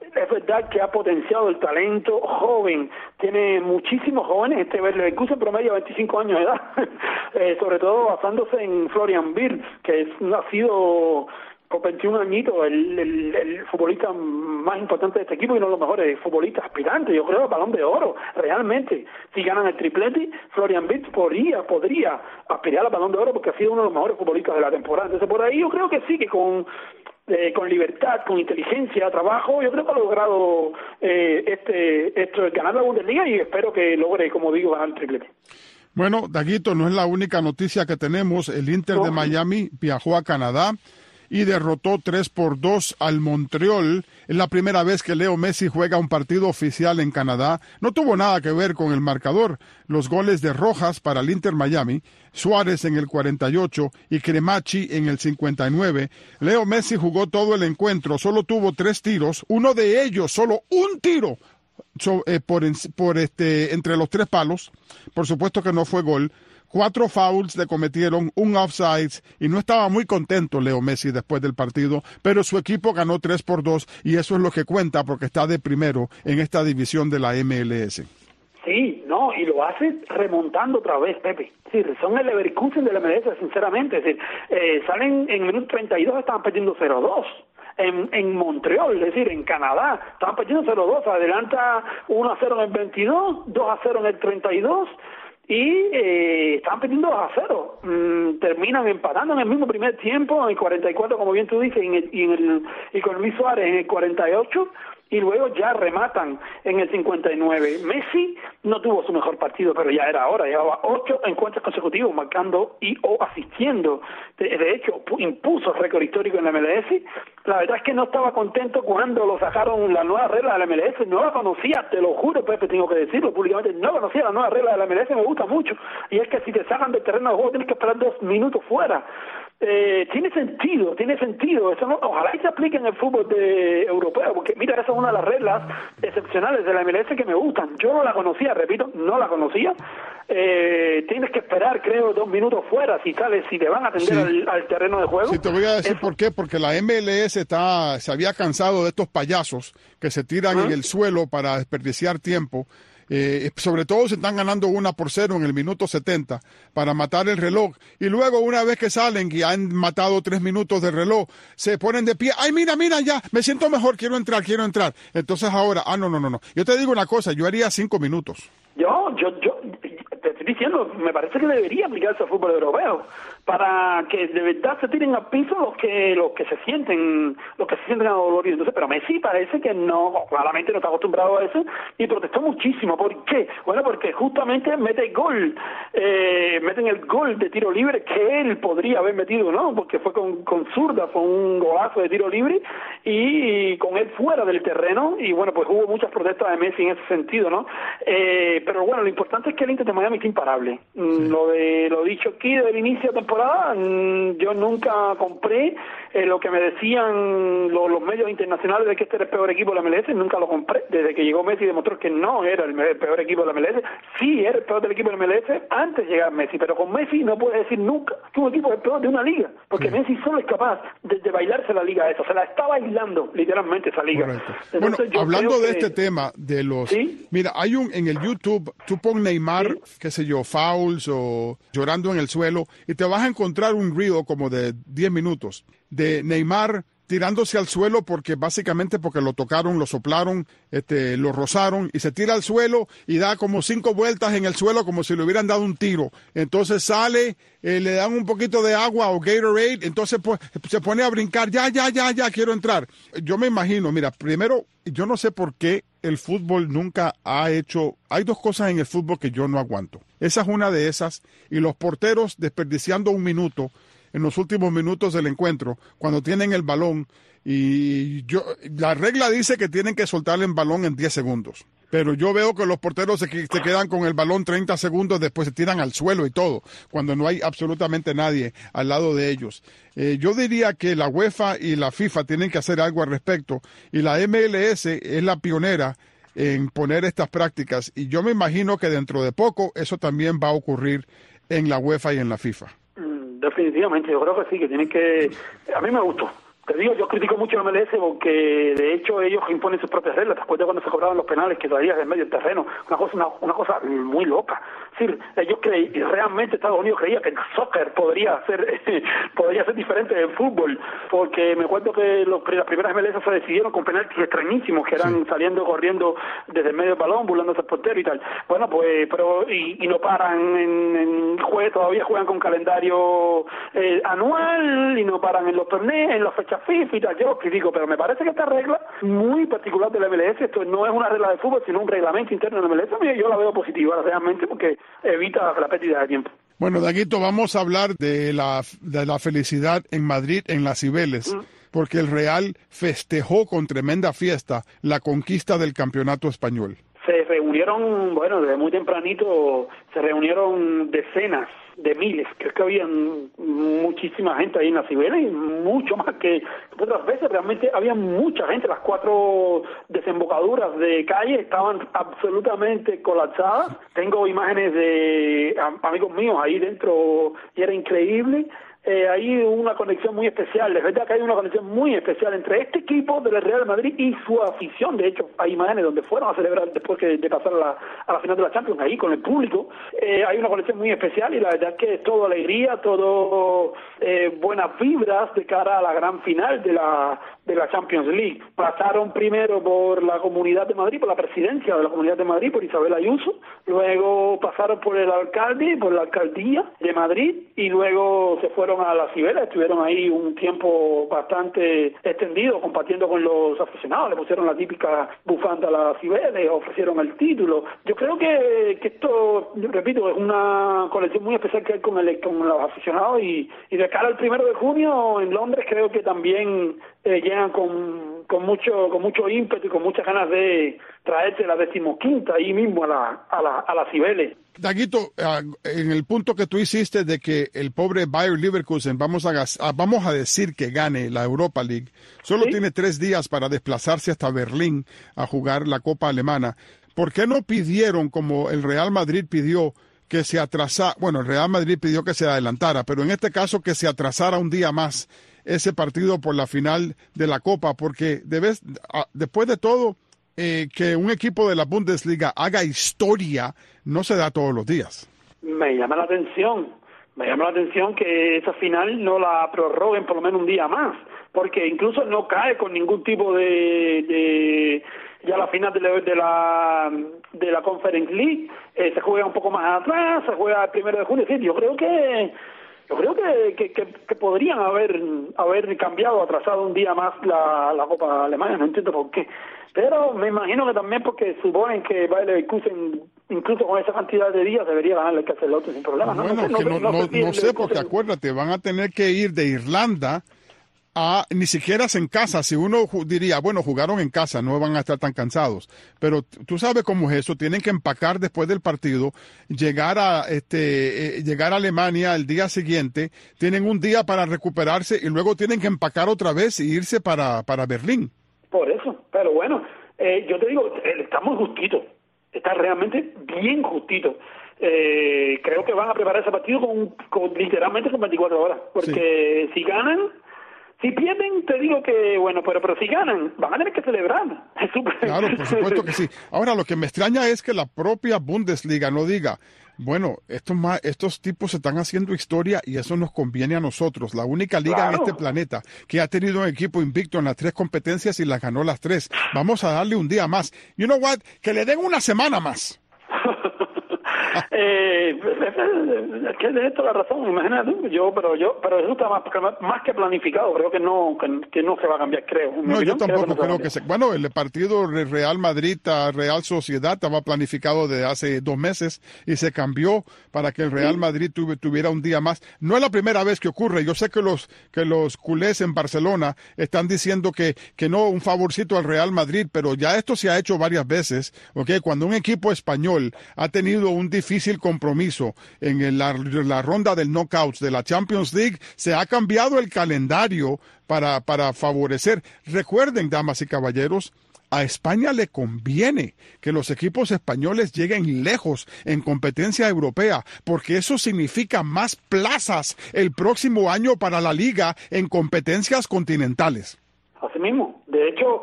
es verdad que ha potenciado el talento joven, tiene muchísimos jóvenes, este Leverkusen promedio veinticinco años de edad, eh, sobre todo basándose en Florian Wirtz, que es, ha sido con veintiún añitos el, el, el futbolista más importante de este equipo y uno de los mejores futbolistas aspirantes, yo creo, Balón de Oro, realmente. Si ganan el triplete, Florian Wirtz podría, podría aspirar al Balón de Oro porque ha sido uno de los mejores futbolistas de la temporada. Entonces por ahí yo creo que sí, que con eh, con libertad, con inteligencia, trabajo, yo creo que ha logrado eh, este esto ganar la Bundesliga y espero que logre, como digo, ganar el triplete.
Bueno, Daguito, no es la única noticia que tenemos. El Inter de Miami viajó a Canadá y derrotó tres por dos al Montreal. Es la primera vez que Leo Messi juega un partido oficial en Canadá. No tuvo nada que ver con el marcador. Los goles de Rojas para el Inter Miami, Suárez en el cuarenta y ocho y Cremacci en el cincuenta y nueve. Leo Messi jugó todo el encuentro, solo tuvo tres tiros, uno de ellos, solo un tiro so, eh, por, por este, entre los tres palos. Por supuesto que no fue gol. Cuatro fouls le cometieron, un offside, y no estaba muy contento Leo Messi después del partido, pero su equipo ganó tres por dos, y eso es lo que cuenta porque está de primero en esta división de la M L S.
Sí, no, y lo hace remontando otra vez, Pepe. Sí, son el Leverkusen de la M L S, sinceramente. Es decir, eh, salen en minuto treinta y dos, estaban perdiendo cero dos. En, en Montreal, es decir, en Canadá, estaban perdiendo cero dos, adelanta uno a cero en el veintidós, dos a cero en el treinta y dos, y eh, estaban perdiendo dos a cero. Mm, terminan empatando en el mismo primer tiempo, en el cuarenta y cuatro, como bien tú dices, y, en el, y, en el, y con Luis Suárez en el cuarenta y ocho, y luego ya rematan en el cincuenta y nueve. Messi no tuvo su mejor partido, pero ya era hora, llevaba ocho encuentros consecutivos marcando y o asistiendo. De, de hecho, impuso el récord histórico en la M L S. La verdad es que no estaba contento cuando lo sacaron la nueva regla de la M L S, no la conocía, te lo juro, Pepe, tengo que decirlo públicamente, no conocía la nueva regla de la M L S, me gusta mucho, y es que si te sacan del terreno de juego tienes que esperar dos minutos fuera. Eh, tiene sentido, tiene sentido, eso no, ojalá y se aplique en el fútbol de, europeo, porque mira, esa es una de las reglas excepcionales de la M L S que me gustan. Yo no la conocía, repito, no la conocía. Eh, tienes que esperar, creo, dos minutos fuera si sales, si te van a atender sí. al, al terreno de juego.
Sí, te voy a decir eso. Por qué, porque la M L S está, se había cansado de estos payasos que se tiran ¿Ah? en el suelo para desperdiciar tiempo. Eh, sobre todo se están ganando una por cero en el minuto setenta para matar el reloj, y luego una vez que salen y han matado tres minutos de reloj, se ponen de pie, ay mira, mira ya, me siento mejor, quiero entrar, quiero entrar, entonces ahora, ah no, no, no, no, yo te digo una cosa, yo haría cinco minutos.
Yo, yo, yo, te estoy diciendo, me parece que debería aplicarse al fútbol europeo para que de verdad se tiren al piso los que los que se sienten los que se sienten adoloridos. Entonces, pero Messi parece que no, claramente no está acostumbrado a eso y protestó muchísimo. ¿Por qué? Bueno, porque justamente mete el gol, eh, meten el gol de tiro libre que él podría haber metido, ¿no? Porque fue con, con zurda, fue un golazo de tiro libre y, y con él fuera del terreno, y bueno, pues hubo muchas protestas de Messi en ese sentido, ¿no? Eh, pero bueno, lo importante es que el Inter de Miami está imparable. Sí. Lo de lo dicho aquí desde el inicio de temporada, yo nunca compré eh, lo que me decían los, los medios internacionales de que este era el peor equipo de la M L S, nunca lo compré. Desde que llegó Messi demostró que no era el, el peor equipo de la M L S, sí era el peor del equipo de la M L S antes de llegar Messi, pero con Messi no puedes decir nunca que un equipo es el peor de una liga, porque sí. Messi solo es capaz de, de bailarse la liga esa, se la está bailando literalmente esa liga.
Entonces, bueno, hablando de que... este tema de los, ¿sí? Mira, hay un en el YouTube, tú pon Neymar, ¿sí? qué sé yo, fouls o llorando en el suelo, y te vas a encontrar un reel como de diez minutos de Neymar tirándose al suelo porque básicamente porque lo tocaron, lo soplaron, este, lo rozaron y se tira al suelo y da como cinco vueltas en el suelo como si le hubieran dado un tiro. Entonces sale, eh, le dan un poquito de agua o Gatorade, entonces pues, se pone a brincar, ya, ya, ya, ya, quiero entrar. Yo me imagino, mira, primero, yo no sé por qué el fútbol nunca ha hecho, hay dos cosas en el fútbol que yo no aguanto. Esa es una de esas, y los porteros desperdiciando un minuto en los últimos minutos del encuentro, cuando tienen el balón, y yo la regla dice que tienen que soltar el balón en diez segundos, pero yo veo que los porteros se, se quedan con el balón treinta segundos, después se tiran al suelo y todo, cuando no hay absolutamente nadie al lado de ellos. Eh, yo diría que la UEFA y la FIFA tienen que hacer algo al respecto, y la M L S es la pionera en poner estas prácticas, y yo me imagino que dentro de poco eso también va a ocurrir en la UEFA y en la FIFA.
Definitivamente, yo creo que sí, que tienen que... A mí me gustó. Te digo, yo critico mucho la M L S porque de hecho ellos imponen sus propias reglas. ¿Te acuerdas cuando se cobraban los penales que traías en medio del terreno? Una cosa una, una cosa muy loca. Es decir, ellos creí, realmente Estados Unidos creía que el soccer podría ser podría ser diferente del fútbol, porque me acuerdo que los, las primeras M L S se decidieron con penaltis extrañísimos que eran sí. saliendo corriendo desde el medio del balón, burlándose al portero y tal. Bueno, pues, pero y, y no paran en, en juegue, todavía juegan con calendario eh, anual y no paran en los torneos, en las fechas FIFA y tal. Yo critico, pero me parece que esta regla muy particular de la M L S, esto no es una regla de fútbol, sino un reglamento interno de la M L S, yo la veo positiva realmente porque evita la pérdida de tiempo.
Bueno, Daguito, vamos a hablar de la, de la felicidad en Madrid, en las Cibeles, mm. porque el Real festejó con tremenda fiesta la conquista del campeonato español.
Se reunieron, bueno, desde muy tempranito, se reunieron decenas de miles, creo que había muchísima gente ahí en la Cibeles y mucho más que otras veces, realmente había mucha gente, las cuatro desembocaduras de calle estaban absolutamente colapsadas, tengo imágenes de amigos míos ahí dentro y era increíble. Eh, hay una conexión muy especial, es verdad que hay una conexión muy especial entre este equipo del Real Madrid y su afición. De hecho, hay imágenes donde fueron a celebrar después que, de pasar a la, a la final de la Champions, ahí con el público. Eh, hay una conexión muy especial y la verdad que es todo alegría, todo eh, buenas vibras de cara a la gran final de la de la Champions League. Pasaron primero por la Comunidad de Madrid, por la presidencia de la Comunidad de Madrid, por Isabel Ayuso, luego pasaron por el alcalde, por la alcaldía de Madrid y luego se fueron a las Cibeles, estuvieron ahí un tiempo bastante extendido compartiendo con los aficionados, le pusieron la típica bufanda a las Cibeles, ofrecieron el título. Yo creo que, que esto, yo repito, es una conexión muy especial que hay con, el, con los aficionados y, y de cara al primero de junio en Londres creo que también eh, llegan con, con mucho con mucho ímpetu y con muchas ganas de traerse la decimoquinta ahí mismo a la a la a las Cibeles.
Daguito, en el punto que tú hiciste de que el pobre Bayer Leverkusen, vamos a, vamos a decir que gane la Europa League, solo ¿Sí? tiene tres días para desplazarse hasta Berlín a jugar la Copa Alemana. ¿Por qué no pidieron, como el Real Madrid pidió, que se atrasara? Bueno, el Real Madrid pidió que se adelantara, pero en este caso que se atrasara un día más ese partido por la final de la Copa, porque debes, después de todo, eh, que un equipo de la Bundesliga haga historia no se da todos los días.
Me llama la atención, me llama la atención que esa final no la prorroguen por lo menos un día más, porque incluso no cae con ningún tipo de... de ya la final de la de la, de la Conference League, eh, se juega un poco más atrás, se juega el primero de junio, sí, yo creo que Yo creo que, que, que, que podrían haber haber cambiado, atrasado un día más la, la Copa Alemana, no entiendo por qué. Pero me imagino que también porque suponen que Bayer Leverkusen, incluso con esa cantidad de días, debería ganarle que hacer el otro sin problema.
Bueno,
no, no,
que no, no, no, no sé, porque acuérdate, van a tener que ir de Irlanda a, ni siquiera es en casa. Si uno diría, bueno, jugaron en casa, no van a estar tan cansados. Pero tú sabes cómo es eso, tienen que empacar después del partido, llegar a este eh, llegar a Alemania el día siguiente, tienen un día para recuperarse y luego tienen que empacar otra vez e irse para, para Berlín.
Por eso, pero bueno, eh, yo te digo, está muy justito, está realmente bien justito. Eh, creo que van a preparar ese partido con, con literalmente con veinticuatro horas, porque sí. si ganan... Si pierden, te digo que, bueno, pero, pero si ganan, van a tener que celebrar. Es super...
Claro, por supuesto que sí. Ahora, lo que me extraña es que la propia Bundesliga no diga, bueno, estos, más, estos tipos están haciendo historia y eso nos conviene a nosotros. La única liga claro. en este planeta que ha tenido un equipo invicto en las tres competencias y las ganó las tres. Vamos a darle un día más. You know what? Que le den una semana más.
eh, es que de esto la razón, imagínate, yo, pero yo, pero eso está más, más que planificado, creo que no, que, que no se va a cambiar, creo.
No, opinión, yo tampoco creo que, no creo que se, bueno, el partido Real Madrid a Real Sociedad estaba planificado desde hace dos meses y se cambió para que el Real Madrid tuve, tuviera un día más. No es la primera vez que ocurre, yo sé que los, que los culés en Barcelona están diciendo que, que no, un favorcito al Real Madrid, pero ya esto se ha hecho varias veces, ¿ok? Cuando un equipo español ha tenido un difícil compromiso en la, la ronda del knockouts de la Champions League, se ha cambiado el calendario para, para favorecer. Recuerden, damas y caballeros, A España le conviene que los equipos españoles lleguen lejos en competencia europea, porque eso significa más plazas el próximo año para la liga en competencias continentales.
Así mismo. De hecho,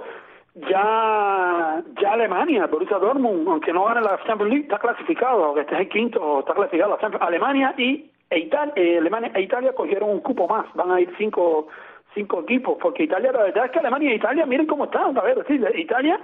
ya ya Alemania, Borussia Dortmund, aunque no gane la Champions League, está clasificado, aunque este es el quinto, está clasificado la Champions. Alemania y e Italia, eh, Alemania e Italia cogieron un cupo más, van a ir cinco cinco equipos, porque Italia, la verdad es que Alemania e Italia, miren cómo están, a ver, sí, Italia,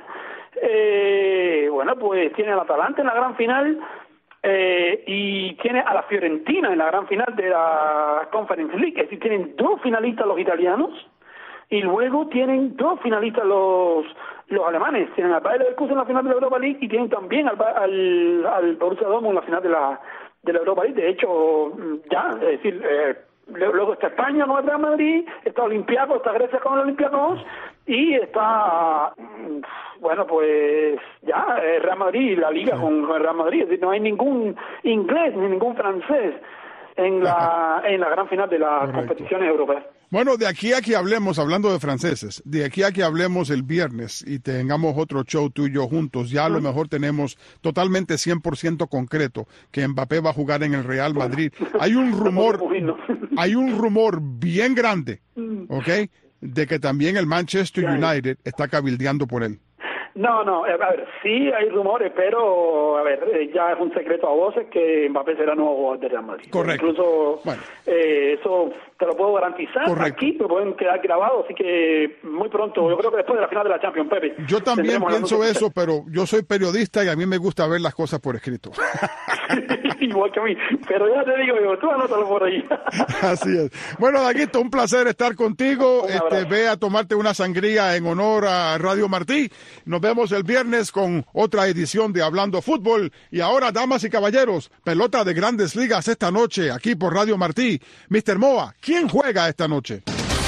eh, bueno, pues tiene al Atalanta en la gran final, eh, y tiene a la Fiorentina en la gran final de la Conference League, es decir, tienen dos finalistas los italianos, y luego tienen dos finalistas los los alemanes, tienen al Bayer Leverkusen en la final de la Europa League, y tienen también al, al, al Borussia Dortmund en la final de la de la Europa League. De hecho, ya, es decir, eh, luego está España con el Real Madrid, está Olympiacos, está Grecia con el Olympiacos, y está, bueno, pues ya, el Real Madrid y la Liga sí. con el Real Madrid. Es decir, no hay ningún inglés ni ningún francés en la en la gran final de las Correcto. competiciones europeas.
Bueno, de aquí a que hablemos, hablando de franceses, de aquí a que hablemos el viernes y tengamos otro show tú y yo juntos, ya a lo mejor tenemos totalmente cien por ciento concreto que Mbappé va a jugar en el Real Madrid. Hay un rumor, hay un rumor bien grande, ¿ok?, de que también el Manchester United está cabildeando por él.
No, no, a ver, sí hay rumores, pero, a ver, ya es un secreto a voces que Mbappé será nuevo jugador de Real Madrid.
Correcto.
Incluso,
bueno.
eh, eso te lo puedo garantizar.
Correcto.
Aquí, me pueden quedar grabados, así que muy pronto, yo creo que después de la final de la Champions, Pepe.
Yo también pienso eso, pero yo soy periodista y a mí me gusta ver las cosas por escrito.
Igual que a mí, pero ya te digo yo, tú anótalo por ahí.
Así es. Bueno, Daguito, un placer estar contigo. Este, ve a tomarte una sangría en honor a Radio Martí. Nos vemos el viernes con otra edición de Hablando Fútbol. Y ahora, damas y caballeros, pelota de Grandes Ligas esta noche aquí por Radio Martí. mister Moa, ¿quién juega esta noche?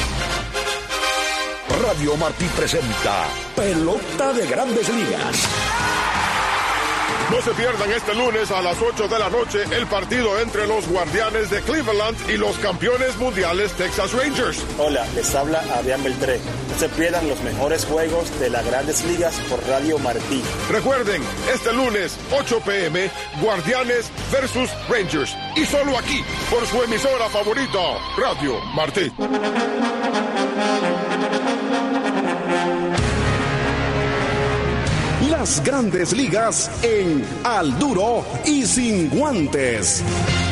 Radio Martí presenta Pelota de Grandes Ligas.
No se pierdan este lunes a las ocho de la noche el partido entre los Guardianes de Cleveland y los campeones mundiales Texas Rangers.
Hola, les habla Adrián Beltré. No se pierdan los mejores juegos de las Grandes Ligas por Radio Martí.
Recuerden, este lunes, ocho p m, Guardianes versus Rangers. Y solo aquí, por su emisora favorita, Radio Martí.
Las Grandes Ligas en Al Duro y Sin Guantes.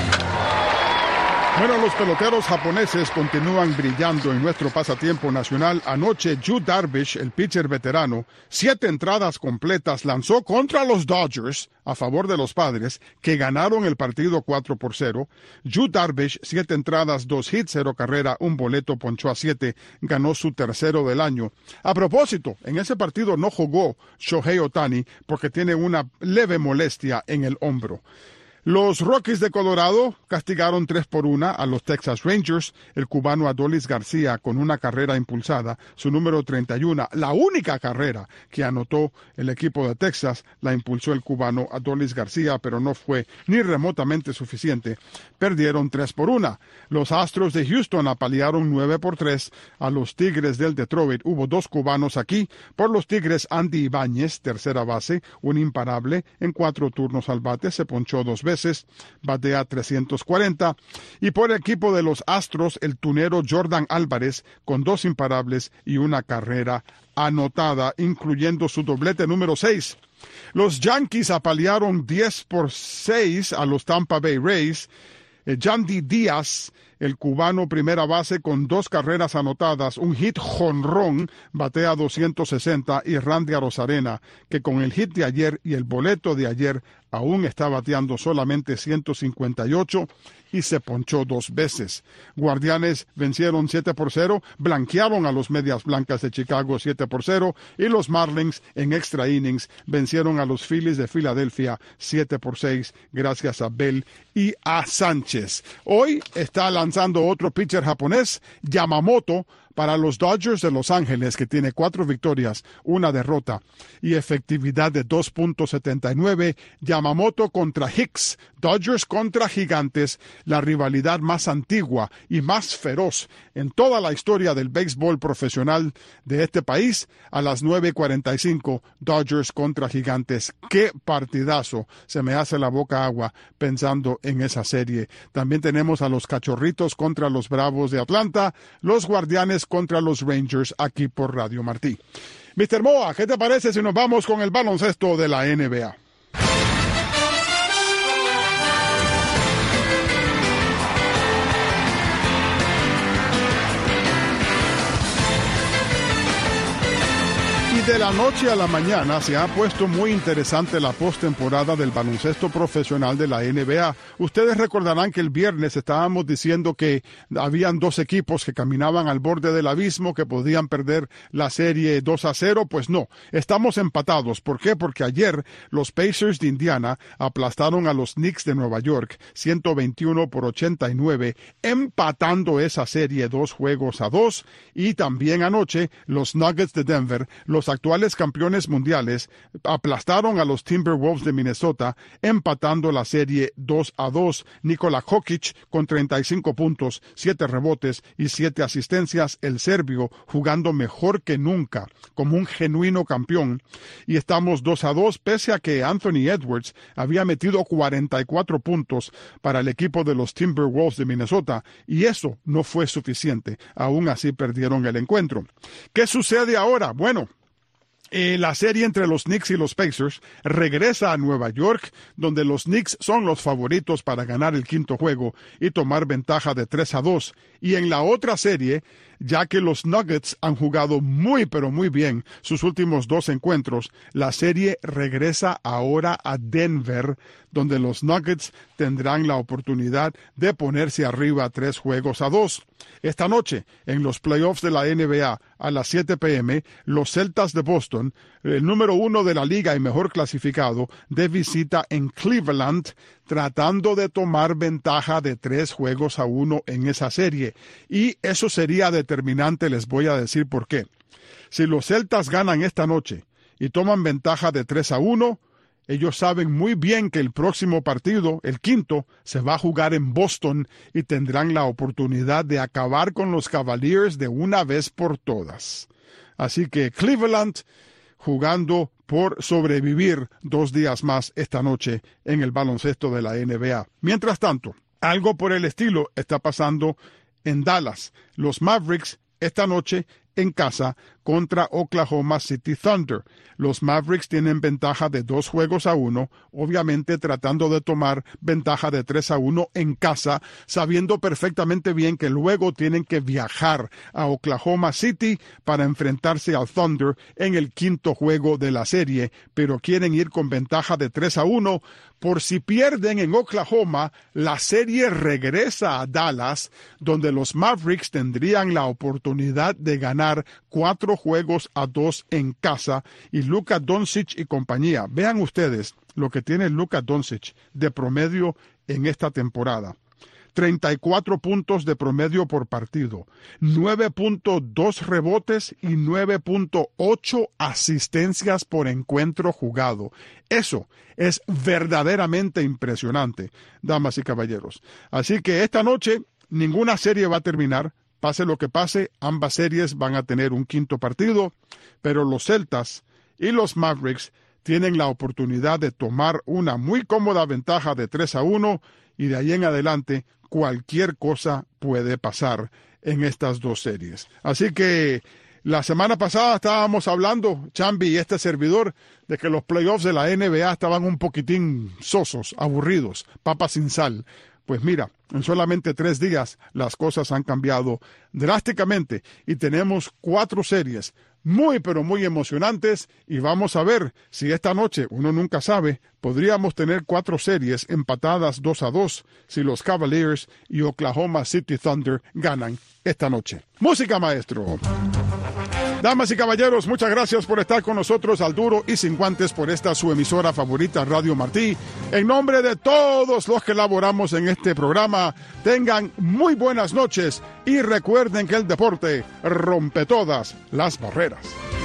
Bueno, los peloteros japoneses continúan brillando en nuestro pasatiempo nacional. Anoche, Yu Darvish, el pitcher veterano, siete entradas completas lanzó contra los Dodgers a favor de los Padres, que ganaron el partido cuatro por cero. Yu Darvish, siete entradas, dos hits, cero carrera, un boleto, ponchó a siete, ganó su tercero del año. A propósito, en ese partido no jugó Shohei Ohtani porque tiene una leve molestia en el hombro. Los Rockies de Colorado castigaron tres por una a los Texas Rangers. El cubano Adolis García con una carrera impulsada, su número treinta y uno. La única carrera que anotó el equipo de Texas la impulsó el cubano Adolis García, pero no fue ni remotamente suficiente. Perdieron tres por una. Los Astros de Houston apalearon nueve por tres a los Tigres del Detroit. Hubo dos cubanos aquí. Por los Tigres, Andy Ibáñez, tercera base, un imparable en cuatro turnos al bate, se ponchó dos veces. Batea trescientos cuarenta, y por el equipo de los Astros, el tunero Jordan Álvarez con dos imparables y una carrera anotada, incluyendo su doblete número seis. Los Yankees apalearon diez por seis a los Tampa Bay Rays. Eh, Yandy Díaz, el cubano primera base con dos carreras anotadas, un hit jonrón, batea doscientos sesenta, y Randy Arozarena, que con el hit de ayer y el boleto de ayer aún está bateando solamente ciento cincuenta y ocho y se ponchó dos veces. Guardianes vencieron siete por cero, blanquearon a los Medias Blancas de Chicago siete por cero, y los Marlins en extra innings vencieron a los Phillies de Filadelfia siete por seis gracias a Bell y a Sánchez. Hoy está lanzando otro pitcher japonés, Yamamoto, Para los Dodgers de Los Ángeles, que tiene cuatro victorias, una derrota y efectividad de dos punto setenta y nueve, Yamamoto contra Hicks, Dodgers contra Gigantes, la rivalidad más antigua y más feroz en toda la historia del béisbol profesional de este país, a las nueve cuarenta y cinco, Dodgers contra Gigantes. ¡Qué partidazo! Se me hace la boca agua pensando en esa serie. También tenemos a los Cachorritos contra los Bravos de Atlanta, los Guardianes contra los Rangers, aquí por Radio Martí. mister Moa, ¿qué te parece si nos vamos con el baloncesto de la N B A? De la noche a la mañana se ha puesto muy interesante la postemporada del baloncesto profesional de la N B A. Ustedes recordarán que el viernes estábamos diciendo que habían dos equipos que caminaban al borde del abismo, que podían perder la serie dos a cero. Pues no, estamos empatados. ¿Por qué? Porque ayer los Pacers de Indiana aplastaron a los Knicks de Nueva York ciento veintiuno por ochenta y nueve, empatando esa serie dos juegos a dos. Y también anoche los Nuggets de Denver, los actuales campeones mundiales, aplastaron a los Timberwolves de Minnesota, empatando la serie dos a dos. Nikola Jokic con treinta y cinco puntos, siete rebotes y siete asistencias, el serbio jugando mejor que nunca, como un genuino campeón. Y estamos dos a dos, pese a que Anthony Edwards había metido cuarenta y cuatro puntos para el equipo de los Timberwolves de Minnesota, y eso no fue suficiente. Aún así perdieron el encuentro. ¿Qué sucede ahora? Bueno, Eh, la serie entre los Knicks y los Pacers regresa a Nueva York, donde los Knicks son los favoritos para ganar el quinto juego y tomar ventaja de tres a dos. Y en la otra serie, ya que los Nuggets han jugado muy pero muy bien sus últimos dos encuentros, la serie regresa ahora a Denver, donde los Nuggets tendrán la oportunidad de ponerse arriba tres juegos a dos. Esta noche, en los playoffs de la N B A, a las siete p m, los Celtas de Boston, el número uno de la liga y mejor clasificado, de visita en Cleveland, tratando de tomar ventaja de tres juegos a uno en esa serie. Y eso sería determinante, les voy a decir por qué. Si los Celtas ganan esta noche y toman ventaja de tres a uno, ellos saben muy bien que el próximo partido, el quinto, se va a jugar en Boston y tendrán la oportunidad de acabar con los Cavaliers de una vez por todas. Así que Cleveland jugando por sobrevivir dos días más esta noche en el baloncesto de la N B A. Mientras tanto, algo por el estilo está pasando en Dallas. Los Mavericks esta noche en casa contra Oklahoma City Thunder. Los Mavericks tienen ventaja de dos juegos a uno, obviamente tratando de tomar ventaja de tres a uno en casa, sabiendo perfectamente bien que luego tienen que viajar a Oklahoma City para enfrentarse al Thunder en el quinto juego de la serie, pero quieren ir con ventaja de tres a uno. Por si pierden en Oklahoma, la serie regresa a Dallas, donde los Mavericks tendrían la oportunidad de ganar cuatro juegos a dos en casa, y Luka Doncic y compañía. Vean ustedes lo que tiene Luka Doncic de promedio en esta temporada. treinta y cuatro puntos de promedio por partido, nueve punto dos rebotes y nueve punto ocho asistencias por encuentro jugado. Eso es verdaderamente impresionante, damas y caballeros. Así que esta noche ninguna serie va a terminar. Pase lo que pase, ambas series van a tener un quinto partido, pero los Celtas y los Mavericks tienen la oportunidad de tomar una muy cómoda ventaja de tres a uno, y de ahí en adelante cualquier cosa puede pasar en estas dos series. Así que la semana pasada estábamos hablando, Chambi y este servidor, de que los playoffs de la N B A estaban un poquitín sosos, aburridos, papas sin sal. Pues mira, en solamente tres días las cosas han cambiado drásticamente y tenemos cuatro series muy pero muy emocionantes, y vamos a ver si esta noche, uno nunca sabe, podríamos tener cuatro series empatadas dos a dos si los Cavaliers y Oklahoma City Thunder ganan esta noche. Música, maestro. Damas y caballeros, muchas gracias por estar con nosotros al duro y sin guantes por esta su emisora favorita, Radio Martí. En nombre de todos los que laboramos en este programa, tengan muy buenas noches y recuerden que el deporte rompe todas las barreras.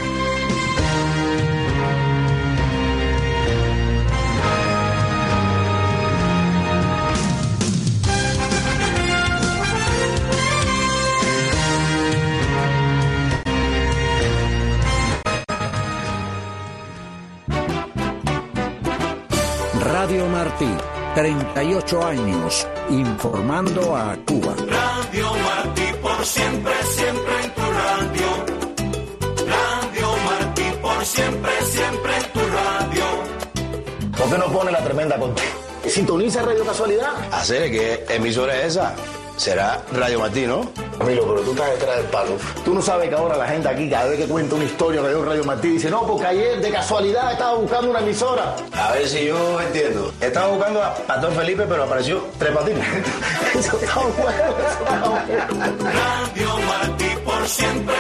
Radio Martí, treinta y ocho años, informando a Cuba.
Radio Martí, por siempre, siempre en tu radio. Radio Martí, por siempre, siempre en tu radio.
¿Por qué no pone la tremenda contigo? ¿Sintoniza Radio Casualidad?
Hacer ¿qué emisora es esa? Será Radio Martí, ¿no?
Amigo, pero tú estás detrás del palo. Tú no sabes que ahora la gente aquí, cada vez que cuenta una historia que hay un Radio Martí, dice, no, porque ayer de casualidad estaba buscando una emisora.
A ver si yo entiendo. Estaba buscando a Pastor Felipe, pero apareció Tres Patines.
Eso está bueno, eso está bueno.
Radio Martí, por siempre.